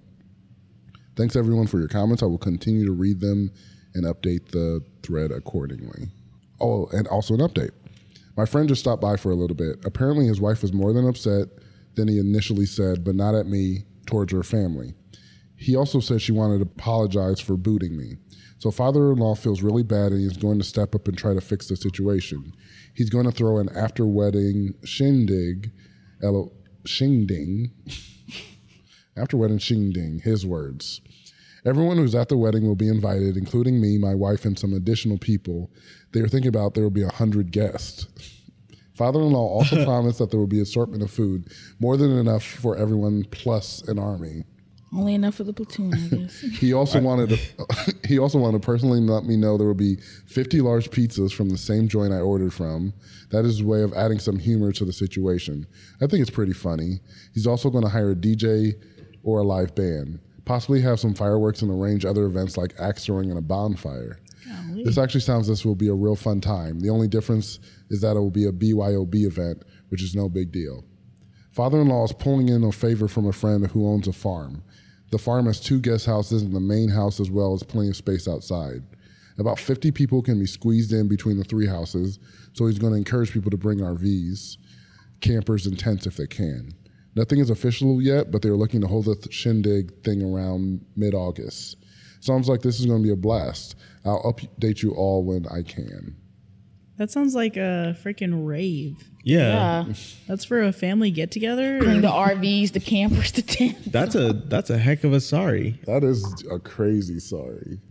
Thanks, everyone, for your comments. I will continue to read them and update the thread accordingly. Oh, and also an update. My friend just stopped by for a little bit. Apparently, his wife was more than upset than he initially said, but not at me, towards her family. He also said she wanted to apologize for booting me. So father-in-law feels really bad, and he's going to step up and try to fix the situation. He's going to throw an after-wedding shindig, L- shingding, after-wedding shingding, his words. Everyone who's at the wedding will be invited, including me, my wife, and some additional people. They were thinking about there will be one hundred guests. Father-in-law also promised that there will be an assortment of food, more than enough for everyone plus an army. Only enough for the platoon, I guess. He also wanted to, he also wanted to personally let me know there will be fifty large pizzas from the same joint I ordered from. That is his way of adding some humor to the situation. I think it's pretty funny. He's also going to hire a D J or a live band, possibly have some fireworks and arrange other events like axe throwing and a bonfire. Golly. This actually sounds this will be a real fun time. The only difference is that it will be a B Y O B event, which is no big deal. Father-in-law is pulling in a favor from a friend who owns a farm. The farm has two guest houses and the main house, as well as plenty of space outside. About fifty people can be squeezed in between the three houses, so he's going to encourage people to bring R Vs, campers, and tents if they can. Nothing is official yet, but they're looking to hold the th- shindig thing around mid-August. Sounds like this is going to be a blast. I'll update you all when I can. That sounds like a freaking rave. Yeah. Yeah. That's for a family get together. Bring the R Vs, the campers, the tents. That's a that's a heck of a sorry. That is a crazy sorry.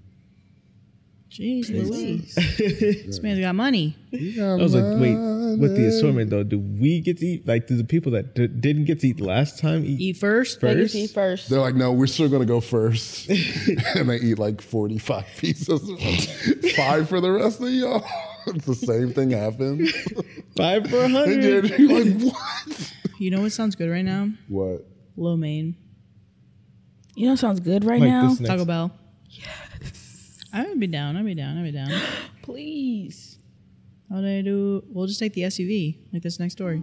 Jeez Louise. This man's got money. I was like, wait, with the assortment though, do we get to eat? Like, do the people that d- didn't get to eat last time eat, Eat first. They first? can see first. They're like, no, we're still going to go first. And they eat like forty-five pieces. Five for the rest of y'all. It's the same thing happened. Five for a And hundred. you're you're like, what? You know what sounds good right now? What? Lo mein. You know what sounds good right Like now? this next- Taco Bell. I would be down. I'd be down. I'd be down. Please. How do I do? We'll just take the S U V, like this next story.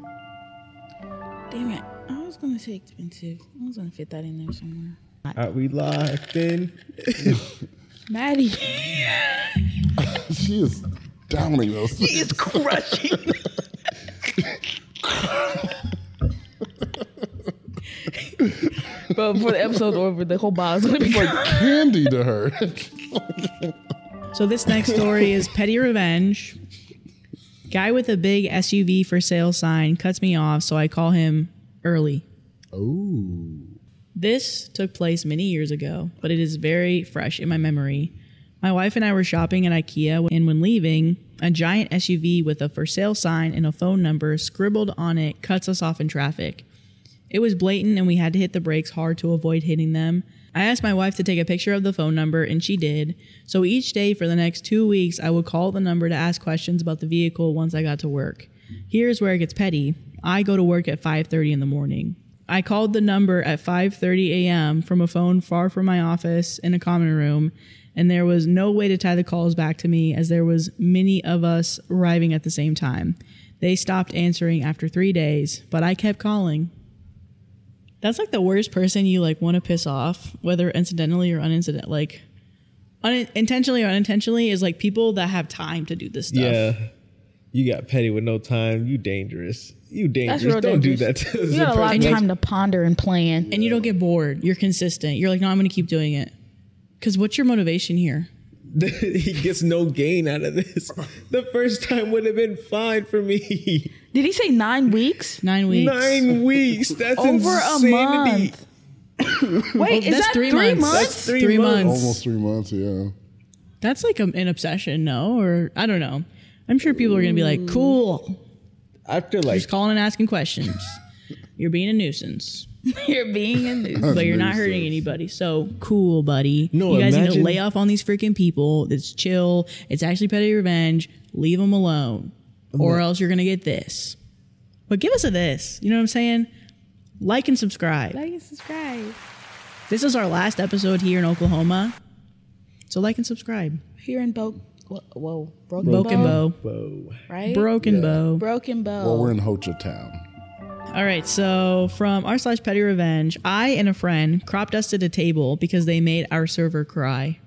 Damn it. I was going to say expensive. I was going to fit that in there somewhere. Are we locked in? Maddie. She is downing those. She is crushing. But before the episode's over, the whole bottle's going to be Like candy to her. So this next story is petty revenge. Guy with a big S U V for sale sign cuts me off, so I call him early. Oh. This took place many years ago, but it is very fresh in my memory. My wife and I were shopping at IKEA, and when leaving, a giant S U V with a for sale sign and a phone number scribbled on it cuts us off in traffic. It was blatant, and we had to hit the brakes hard to avoid hitting them. I asked my wife to take a picture of the phone number, and she did. So each day for the next two weeks, I would call the number to ask questions about the vehicle once I got to work. Here's where it gets petty. I go to work at five thirty in the morning. I called the number at five thirty a.m. from a phone far from my office in a common room, and there was no way to tie the calls back to me as there was many of us arriving at the same time. They stopped answering after three days, but I kept calling. That's like the worst person you like want to piss off, whether incidentally or unincident, like unintentionally or unintentionally, is like people that have time to do this stuff. Yeah. You got petty with no time. You dangerous. You dangerous. That's real Don't dangerous. do that to You got a lot of person. time to ponder and plan. And you don't get bored. You're consistent. You're like, no, I'm going to keep doing it. Because what's your motivation here? He gets no gain out of this. The first time would have been fine for me. Did he say nine weeks? Nine weeks. Nine weeks. That's Over a insanity. month. Wait, is that's that three three months. months? That's three, Three months. months. Almost three months, yeah. That's like a, an obsession, no? Or I don't know. I'm sure people are going to be like, cool. After like Just calling and asking questions. You're being a nuisance. You're being a nuisance. But you're not hurting anybody. So cool, buddy. No, you guys imagine- need to lay off on these freaking people. It's chill. It's actually petty revenge. Leave them alone. Or else you're going to get this. But give us a this. You know what I'm saying? Like and subscribe. Like and subscribe. This is our last episode here in Oklahoma. So like and subscribe. Here in Bo... Whoa. whoa Broken, Broken Bow. Bow. whoa. Right? Broken Yeah. Bow. Broken Bow. Well, we're in Ho Chi Town. All right, so from r slash petty revenge, I and a friend crop dusted a table because they made our server cry.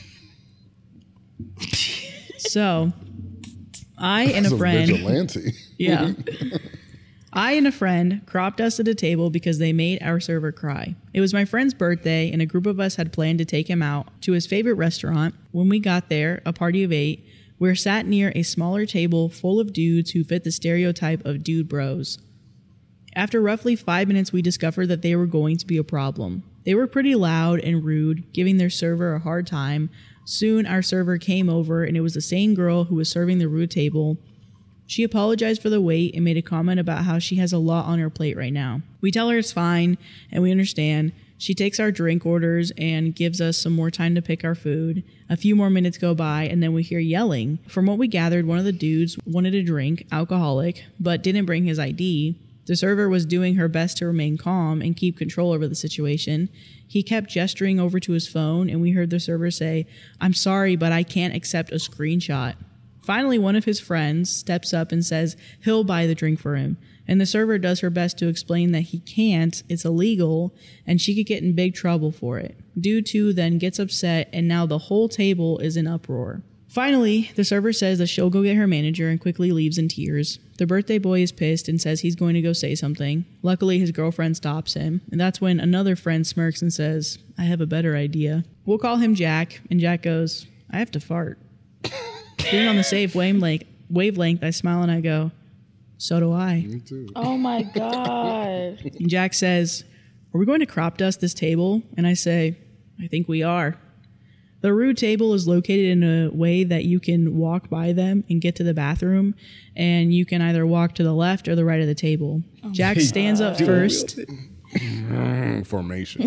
So, I and That's a friend, vigilante. yeah, I and a friend crop dusted a table because they made our server cry. It was my friend's birthday, and a group of us had planned to take him out to his favorite restaurant. When we got there, a party of eight, we were sat near a smaller table full of dudes who fit the stereotype of dude bros. After roughly five minutes, we discovered that they were going to be a problem. They were pretty loud and rude, giving their server a hard time. Soon, our server came over, and it was the same girl who was serving the rude table. She apologized for the wait and made a comment about how she has a lot on her plate right now. We tell her it's fine, and we understand. She takes our drink orders and gives us some more time to pick our food. A few more minutes go by, and then we hear yelling. From what we gathered, one of the dudes wanted a drink, alcoholic, but didn't bring his I D. The server was doing her best to remain calm and keep control over the situation. He kept gesturing over to his phone, and we heard the server say, "I'm sorry, but I can't accept a screenshot." Finally, one of his friends steps up and says he'll buy the drink for him, and the server does her best to explain that he can't, it's illegal, and she could get in big trouble for it. Dude two then gets upset, and now the whole table is in uproar. Finally, the server says that she'll go get her manager and quickly leaves in tears. The birthday boy is pissed and says he's going to go say something. Luckily, his girlfriend stops him, and that's when another friend smirks and says, "I have a better idea. We'll call him Jack," and Jack goes, "I have to fart." Being on the safe wavelength, wavelength, I smile and I go, "So do I." Me too. Oh my God. And Jack says, "Are we going to crop dust this table?" And I say, "I think we are." The rude table is located in a way that you can walk by them and get to the bathroom, and you can either walk to the left or the right of the table. Oh Jack stands up first. Mm, formation.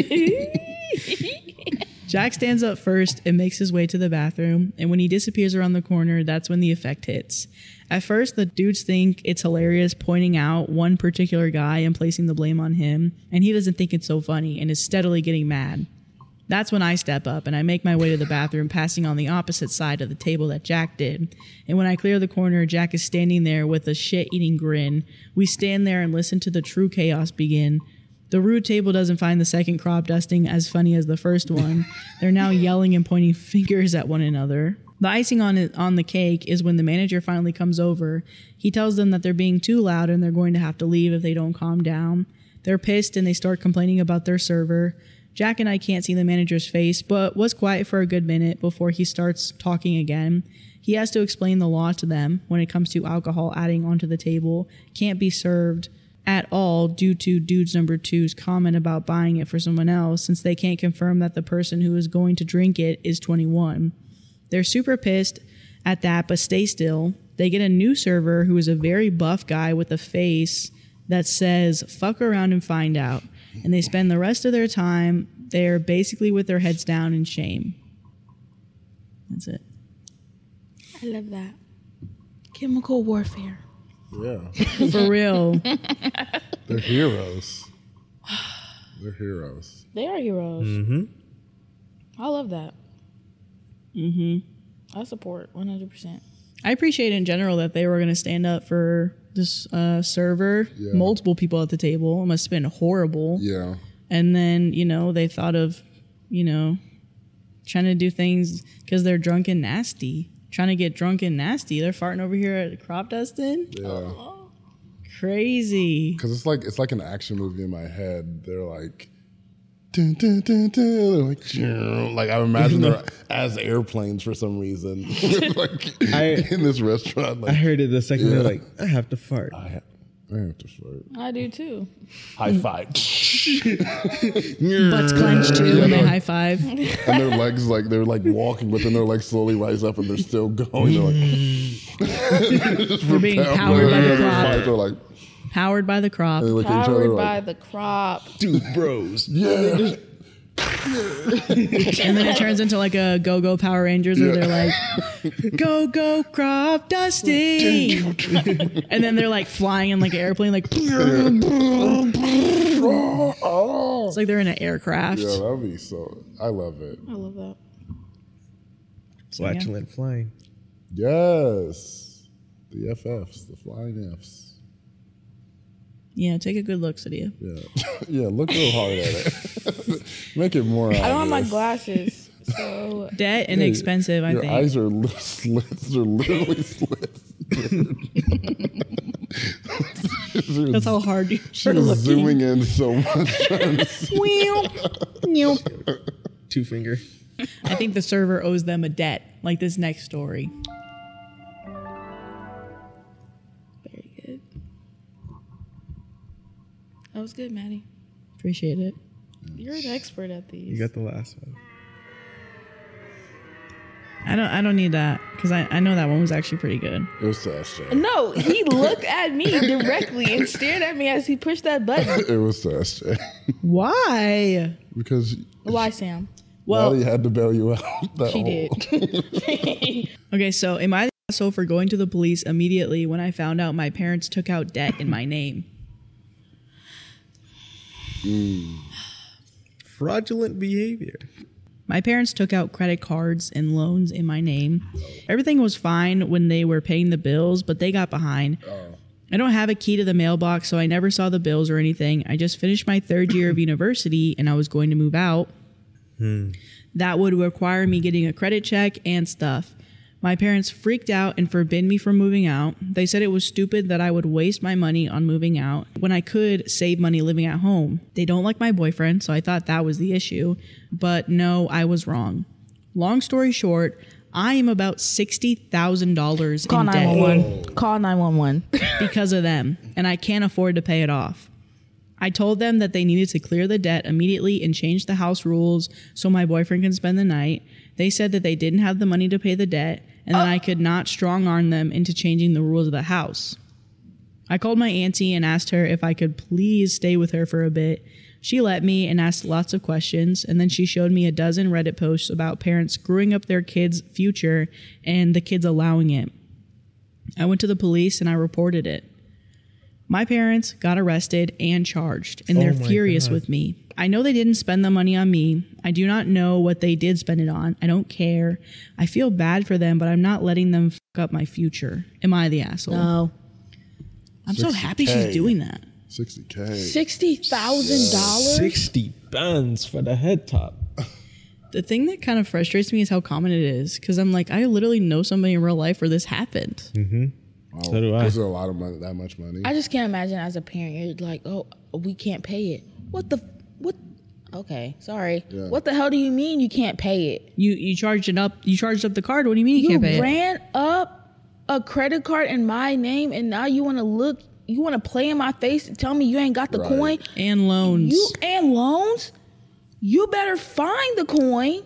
Jack stands up first and makes his way to the bathroom, and when he disappears around the corner, that's when the effect hits. At first, the dudes think it's hilarious pointing out one particular guy and placing the blame on him, and he doesn't think it's so funny and is steadily getting mad. That's when I step up and I make my way to the bathroom, passing on the opposite side of the table that Jack did. And when I clear the corner, Jack is standing there with a shit-eating grin. We stand there and listen to the true chaos begin. The rude table doesn't find the second crop dusting as funny as the first one. They're now yelling and pointing fingers at one another. The icing on it, on the cake is when the manager finally comes over. He tells them that they're being too loud and they're going to have to leave if they don't calm down. They're pissed and they start complaining about their server. Jack and I can't see the manager's face, but was quiet for a good minute before he starts talking again. He has to explain the law to them when it comes to alcohol adding onto the table. Can't be served at all due to dudes number two's comment about buying it for someone else, since they can't confirm that the person who is going to drink it is twenty-one. They're super pissed at that, but stay still. They get a new server who is a very buff guy with a face that says, "Fuck around and find out." And they spend the rest of their time there basically with their heads down in shame. That's it. I love that. Chemical warfare. Yeah. For real. They're heroes. They're heroes. They are heroes. Mm-hmm. I love that. Mm-hmm. I support one hundred percent. I appreciate in general that they were going to stand up for this uh, server. Yeah. Multiple people at the table. It must have been horrible. Yeah. And then, you know, they thought of, you know, trying to do things because they're drunk and nasty. Trying to get drunk and nasty. They're farting over here at crop dusting. Yeah. Crazy. Because it's like it's like an action movie in my head. They're like, dun, dun, dun, dun. They're like, "Choo." Like I imagine they're as airplanes for some reason. Like I- in this restaurant. Like, I heard it the second Yeah. they're like, I have to fart. I ha- I have to flirt. I do too. High five. Butts clenched too, and they high five. And their legs like they're like walking, but then their legs slowly rise up, and they're still going. They're like, We're being powered by the crop. They're like Powered by the crop. they look at each other Powered like, by the crop. Dude, bros. yeah. And then it turns into like a go-go Power Rangers where they're like, go, go, crop dusting. And then they're like flying in like an airplane, like, it's like they're in an aircraft. Yeah, that'd be so. I love it. I love that. Flatulent flying. Yes, the F Fs, the flying Fs. Yeah, take a good look, Sadia. Yeah, yeah. Look real hard at it. Make it more. I don't have my obvious. glasses, so Debt and expensive, I Your think. eyes are li- slits. They're literally slits. That's how hard you She was zooming in so much. Two finger. I think the server owes them a debt, like this next story. very good. That was good, Maddie. Appreciate it. You're an expert at these. You got the last one. I don't. I don't need that because I, I know that one was actually pretty good. It was Sash. No, he looked at me directly and stared at me as he pushed that button. It was Sash. Why? Because Why, Sam? Well, Maddie had to bail you out. That She whole- did. okay. So, am I the asshole for going to the police immediately when I found out my parents took out debt in my name? Fraudulent behavior. My parents took out credit cards and loans in my name. Everything was fine when they were paying the bills, but they got behind. I don't have a key to the mailbox, so I never saw the bills or anything. I just finished my third year of university and I was going to move out. Hmm. That would require me getting a credit check and stuff. My parents freaked out and forbid me from moving out. They said it was stupid that I would waste my money on moving out when I could save money living at home. They don't like my boyfriend, so I thought that was the issue. But no, I was wrong. Long story short, I am about sixty thousand dollars Call in nine debt one one. Call nine one one. because of them, and I can't afford to pay it off. I told them that they needed to clear the debt immediately and change the house rules so my boyfriend can spend the night. They said that they didn't have the money to pay the debt and that I could not strong arm them into changing the rules of the house. I called my auntie and asked her if I could please stay with her for a bit. She let me and asked lots of questions, and then she showed me a dozen Reddit posts about parents screwing up their kids' future and the kids allowing it. I went to the police and I reported it. My parents got arrested and charged, and they're Oh my furious God. with me. I know they didn't spend the money on me. I do not know what they did spend it on. I don't care. I feel bad for them, but I'm not letting them fuck up my future. Am I the asshole? No. I'm so happy sixty K. she's doing that. sixty K. Sixty thousand dollars? Sixty bands for the head top. The thing that kind of frustrates me is how common it is, because I'm like, I literally know somebody in real life where this happened. Mm-hmm. Wow. So do I. Is there a lot of money? That much money? I just can't imagine as a parent, you're like, oh, we can't pay it. What the, what? Okay, sorry. Yeah. What the hell do you mean you can't pay it? You you charged it up. You charged up the card. What do you mean you, You can't pay it? ran up a credit card in my name, and now you want to look, you want to play in my face and tell me you ain't got the Right. coin? And loans. You and loans? You better find the coin.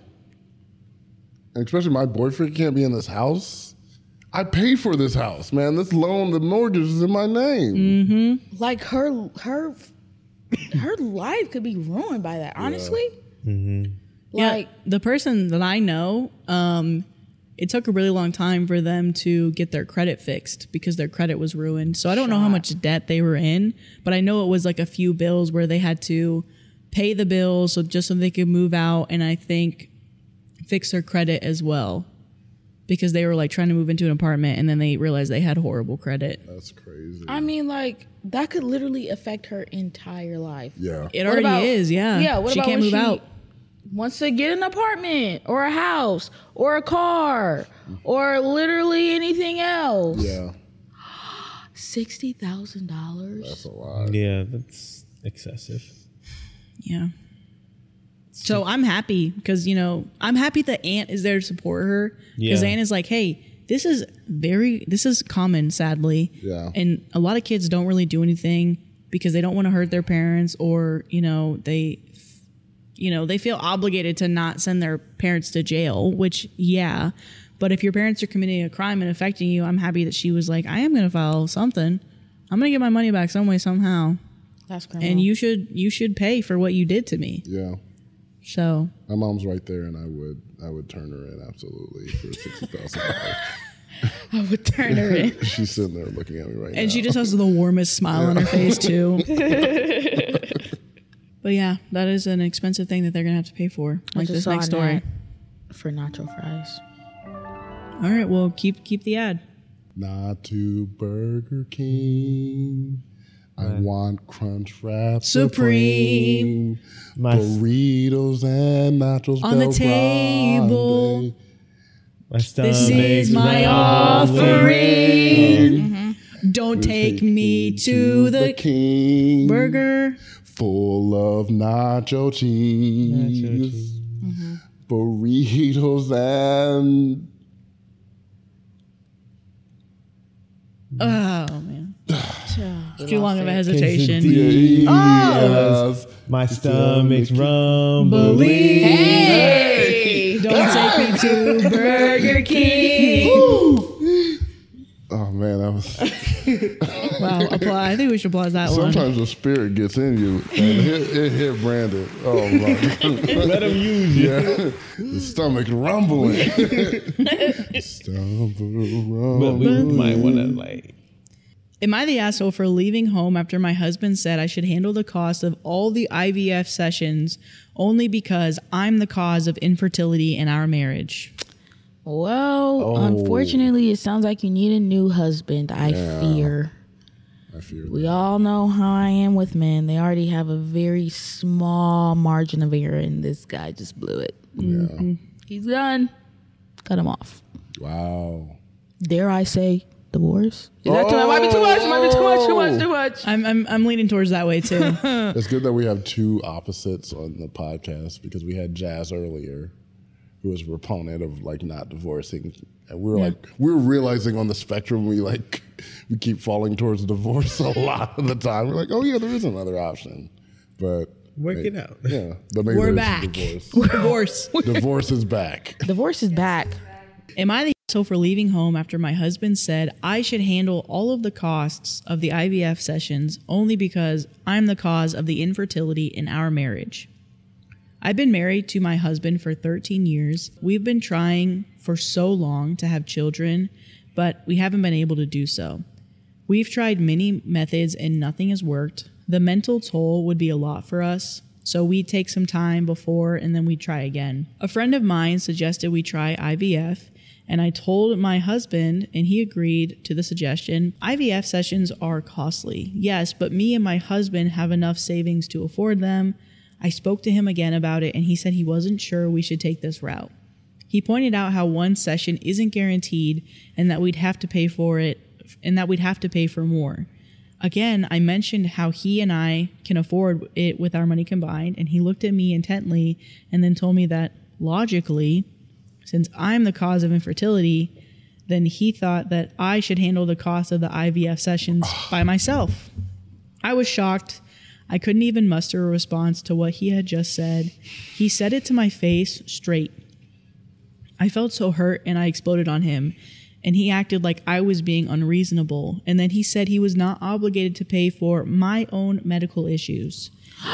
And especially my boyfriend can't be in this house. I paid for this house, man. This loan, the mortgage is in my name. Mm-hmm. Like her, her, her life could be ruined by that. Honestly, Mm-hmm. like yeah, the person that I know, um, it took a really long time for them to get their credit fixed because their credit was ruined. So I don't know how much debt they were in, but I know it was like a few bills where they had to pay the bills so just so they could move out, and I think fix their credit as well because they were like trying to move into an apartment and then they realized they had horrible credit. That's crazy. I mean, like that could literally affect her entire life. yeah. It What already about- is, yeah. Yeah, what she about can't when move she out. wants to get an apartment or a house or a car or literally anything else? Yeah. Sixty thousand dollars. That's a lot. Yeah, that's excessive. Yeah. So I'm happy because, you know, I'm happy that Aunt is there to support her because Yeah. Aunt is like, hey, this is very, this is common, sadly. Yeah. And a lot of kids don't really do anything because they don't want to hurt their parents, or, you know, they, you know, they feel obligated to not send their parents to jail, which, yeah. But if your parents are committing a crime and affecting you, I'm happy that she was like, I am going to file something. I'm going to get my money back some way, somehow. That's criminal. And you should, you should pay for what you did to me. Yeah. So my mom's right there, and I would, I would turn her in absolutely for sixty thousand dollars. I would turn her in. She's sitting there looking at me right and now. And she just has the warmest smile on her face, too. But yeah, that is an expensive thing that they're going to have to pay for. Like this next story. For nacho fries. All right, well, keep keep the ad. Not to Burger King. I right. want Crunch Wrap Supreme. Supreme. Burritos and nachos on the table. Grande. My this is my offering. Mm-hmm. Don't take, take me to the, the king. Burger. Full of nacho cheese. Nacho cheese. Mm-hmm. Burritos and... Oh, man. It's too long of a hesitation. Oh! My stomach's rumbling. Hey! Don't take me to Burger King. Oh, man, that was... Wow, applaud. I think we should applaud that Sometimes one. Sometimes the spirit gets in you, and it, it hit Brandon. Oh, my God. Let him use you. Yeah. The stomach rumbling. Stomach rumbling. But we might want to, like... Am I the asshole for leaving home after my husband said I should handle the cost of all the I V F sessions only because I'm the cause of infertility in our marriage? Well, oh. unfortunately, it sounds like you need a new husband, I yeah. fear. I fear We that. all know how I am with men. They already have a very small margin of error, and this guy just blew it. Yeah. Mm-hmm. He's done. Cut him off. Wow. Dare I say divorce? Is that too much? Might be too much. Might be too much. Too much. Too much. I'm I'm I'm leaning towards that way too. It's good that we have two opposites on the podcast, because we had Jazz earlier, who was a proponent of like not divorcing, and we were yeah. like we were realizing on the spectrum we like we keep falling towards divorce a lot of the time. We're like, oh yeah, there is another option, but work it out. Yeah, but maybe we're back. Divorce. Divorce. Divorce is back. Divorce is back. Am I the asshole for leaving home after my husband said I should handle all of the costs of the I V F sessions only because I'm the cause of the infertility in our marriage? I've been married to my husband for thirteen years. We've been trying for so long to have children, but we haven't been able to do so. We've tried many methods and nothing has worked. The mental toll would be a lot for us, so we'd take some time before and then we'd try again. A friend of mine suggested we try I V F, and I told my husband, and he agreed to the suggestion. I V F sessions are costly, yes, but me and my husband have enough savings to afford them. I spoke to him again about it, and he said he wasn't sure we should take this route. He pointed out how one session isn't guaranteed and that we'd have to pay for it, and that we'd have to pay for more. Again, I mentioned how he and I can afford it with our money combined, and he looked at me intently and then told me that logically, since I'm the cause of infertility, then he thought that I should handle the cost of the I V F sessions by myself. I was shocked. I couldn't even muster a response to what he had just said. He said it to my face straight. I felt so hurt and I exploded on him, and he acted like I was being unreasonable, and then he said he was not obligated to pay for my own medical issues.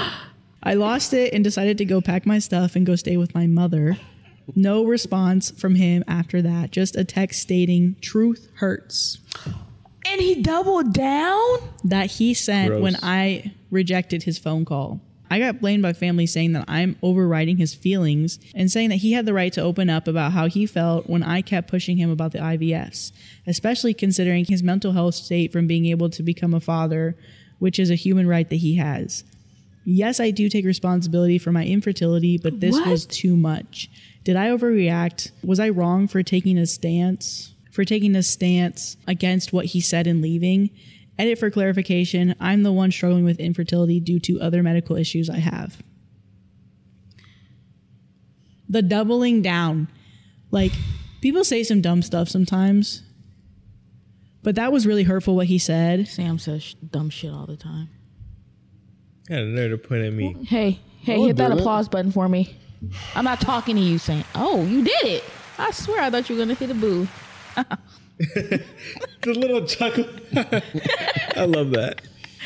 I lost it and decided to go pack my stuff and go stay with my mother. No response from him after that, just a text stating, "Truth hurts." And he doubled down? That he sent Gross. When I rejected his phone call. I got blamed by family saying that I'm overriding his feelings and saying that he had the right to open up about how he felt when I kept pushing him about the I V Fs, especially considering his mental health state from being able to become a father, which is a human right that he has. Yes, I do take responsibility for my infertility, but this what? was too much. Did I overreact? Was I wrong for taking a stance? For taking a stance against what he said and leaving? Edit for clarification, I'm the one struggling with infertility due to other medical issues I have. The doubling down. Like, People say some dumb stuff sometimes, but that was really hurtful what he said. Sam says sh- dumb shit all the time. Got a nerve to point at me. Hey, hey, Oh, hit that did it? applause button for me. I'm not talking to you, Sam. Oh, you did it. I swear I thought you were going to hit a boo. The little chuckle. I love that.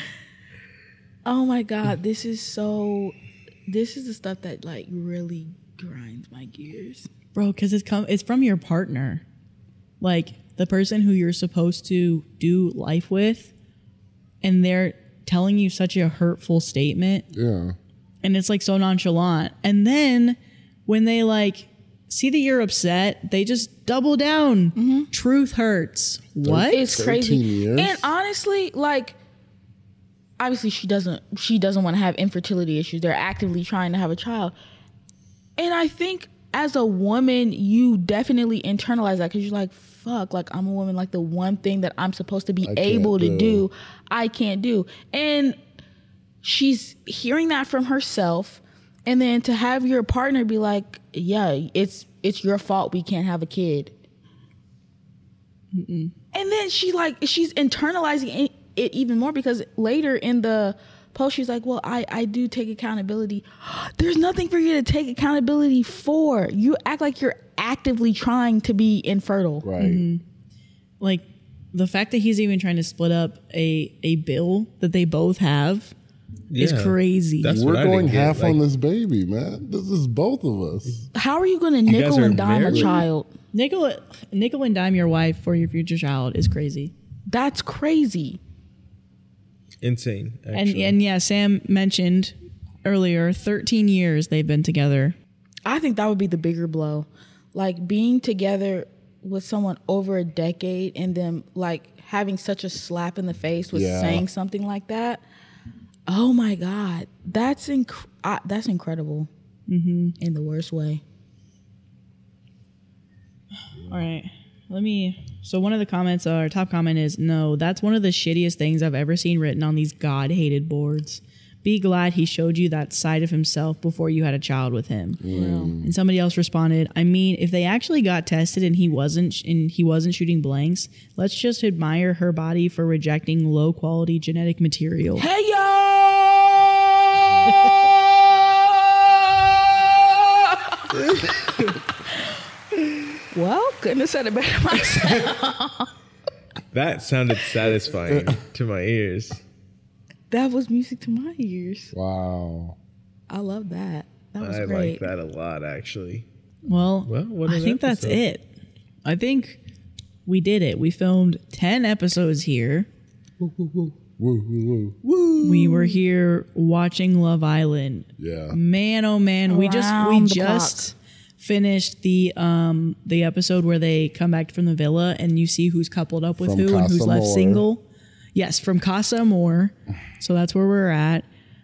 Oh my God, this is so, this is the stuff that like really grinds my gears. Bro, because it's come it's from your partner. Like the person who you're supposed to do life with, and they're telling you such a hurtful statement. Yeah. And it's like so nonchalant. And then when they like see that you're upset, they just double down. Mm-hmm. Truth hurts. What? It's crazy. years? And honestly, like, obviously she doesn't she doesn't want to have infertility issues. They're actively trying to have a child. And I think as a woman, you definitely internalize that because you're like, fuck, like I'm a woman, like the one thing that I'm supposed to be I can't able to do. do, I can't do. And she's hearing that from herself. And then to have your partner be like, yeah, it's it's your fault we can't have a kid. Mm-mm. And then she like she's internalizing it, it even more because later in the post she's like, well, I, I do take accountability. There's nothing for you to take accountability for. You act like you're actively trying to be infertile. Right. Mm-hmm. Like the fact that he's even trying to split up a a bill that they both have is Yeah. crazy. That's We're what I going didn't get, half like- on this baby, man. This is both of us. How are you going to guys nickel are and dime married? a child? nickel nickel and dime your wife for your future child is crazy. That's crazy. Insane. And Actually. and yeah, Sam mentioned earlier, thirteen years they've been together. I think that would be the bigger blow. Like being together with someone over a decade and then like having such a slap in the face with Yeah. saying something like that. Oh my God. That's inc- uh, that's incredible. Mm-hmm. In the worst way. All right. Let me. So one of the comments, our top comment is, no, that's one of the shittiest things I've ever seen written on these God-hated boards. Be glad he showed you that side of himself before you had a child with him. And somebody else responded, I mean, if they actually got tested and he wasn't sh- and he wasn't shooting blanks, let's just admire her body for rejecting low-quality genetic material. Hey yo! Well, couldn't have said it better myself. That sounded satisfying to my ears. That was music to my ears. Wow. I love that. That was I great. like that a lot, actually. Well, Well, what I an think that's episode. it. I think we did it. We filmed ten episodes here. Woo, woo, woo. We were here watching Love Island. Yeah. Man, oh man, we just we Around the just finished the um the episode where they come back from the villa and you see who's coupled up with From who and who's Casa left Amor. single. Yes, from Casa Amor. So that's where we're at.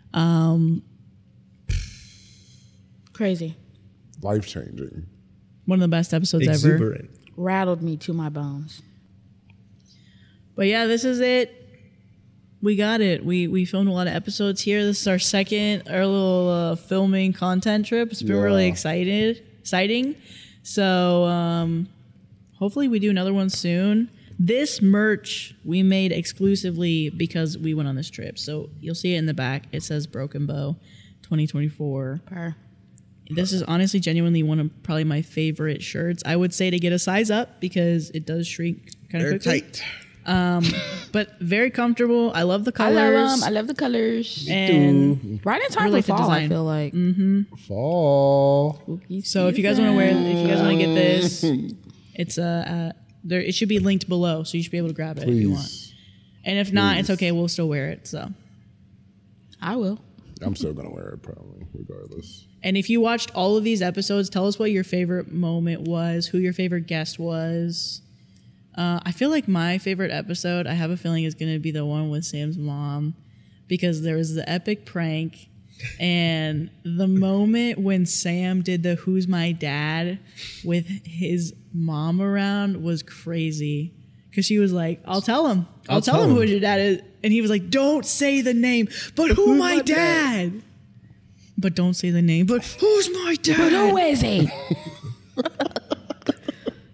Crazy. Life changing. One of the best episodes ever. Exuberant. Rattled me to my bones. But yeah, this is it. We got it. We we filmed a lot of episodes here. This is our second, our little uh, filming content trip. It's been Yeah. really excited, exciting. So um, hopefully we do another one soon. This merch we made exclusively because we went on this trip. So you'll see it in the back. It says Broken Bow twenty twenty-four. Per. This is honestly genuinely one of probably my favorite shirts. I would say to get a size up because it does shrink kind of They're quickly. tight. But very comfortable. I love the I colors. love them. I love the colors. and Right in time really like for the fall, I design. feel like. Fall. Spooky so if you guys want to wear, if you guys want to get this, Mm. it's uh, uh there. It should be linked below, so you should be able to grab it if you want. Please. And if not, it's okay. We'll still wear it. So. I will. I'm still going to wear it probably, regardless. And if you watched all of these episodes, tell us what your favorite moment was, who your favorite guest was. Uh, I feel like my favorite episode, I have a feeling, is going to be the one with Sam's mom because there was the epic prank. And the moment when Sam did the Who's My Dad with his mom around was crazy. Because she was like, I'll tell him. I'll, I'll tell, tell him who him. your dad is. And he was like, don't say the name, but who my, my dad? dad? But don't say the name, but who's my dad? But who is he?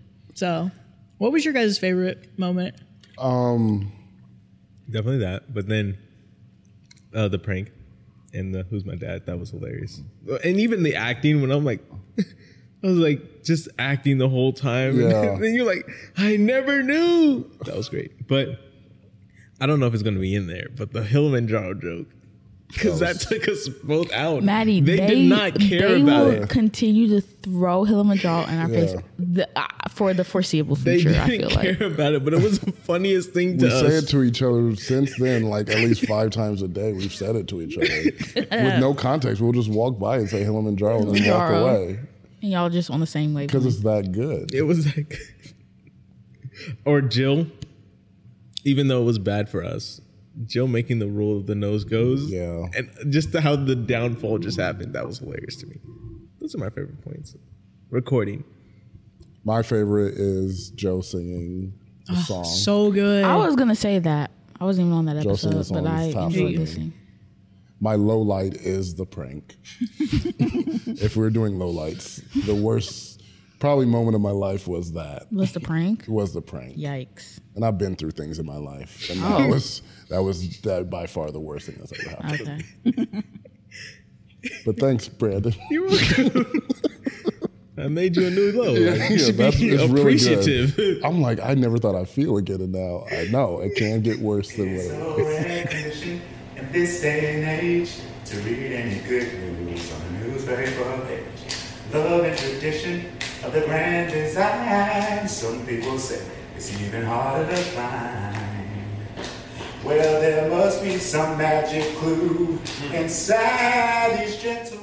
So, what was your guys' favorite moment? Um, Definitely that. But then uh, the prank and the Who's My Dad, that was hilarious. And even the acting when I'm like, I was like just acting the whole time. Yeah. And then you're like, I never knew. That was great. But I don't know if it's going to be in there, but the Kilimanjaro joke. Because that, that took us both out. Maddie, they, they did not care they about will it. continue to throw Kilimanjaro in our Yeah. face the, uh, for the foreseeable They future, didn't I feel care like. about it, but it was the funniest thing to we us. say it to each other since then, like at least five times a day. We've said it to each other with no context. We'll just walk by and say Kilimanjaro and then walk Kilimanjaro. away And y'all just on the same because wavelength. it's that good. It was like, or Jill, even though it was bad for us, Jill making the rule of the nose goes. Yeah. And just how the downfall just happened. That was hilarious to me. Those are my favorite points. Recording. My favorite is Joe singing the song. So good. I was going to say that. I wasn't even on that Joe singing episode, the but song I is top enjoyed for me. listening. My low light is the prank. If we're doing low lights, the worst probably moment of my life was that. What's the prank? Was the prank. Yikes. And I've been through things in my life, and Oh. that was that was that by far the worst thing that's ever happened. Okay. But thanks, Brandon. You're welcome. I made you a new low. Yeah, Like, you yeah, should that's- be it's really appreciative. good. I'm like, I never thought I'd feel again, and now I know it can get worse than what it So is. rare condition in this day and age to read any good news on a newspaper page. Love and tradition of the grand design. Some people say it's even harder to find. Well, there must be some magic clue inside these gentle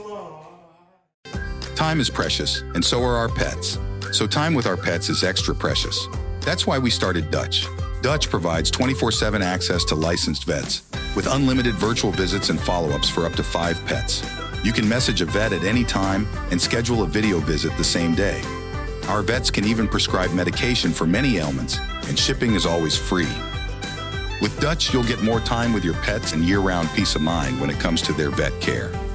walls. Time is precious, and so are our pets. So time with our pets is extra precious. That's why we started Dutch. Dutch provides twenty-four seven access to licensed vets with unlimited virtual visits and follow-ups for up to five pets. You can message a vet at any time and schedule a video visit the same day. Our vets can even prescribe medication for many ailments, and shipping is always free. With Dutch, you'll get more time with your pets and year-round peace of mind when it comes to their vet care.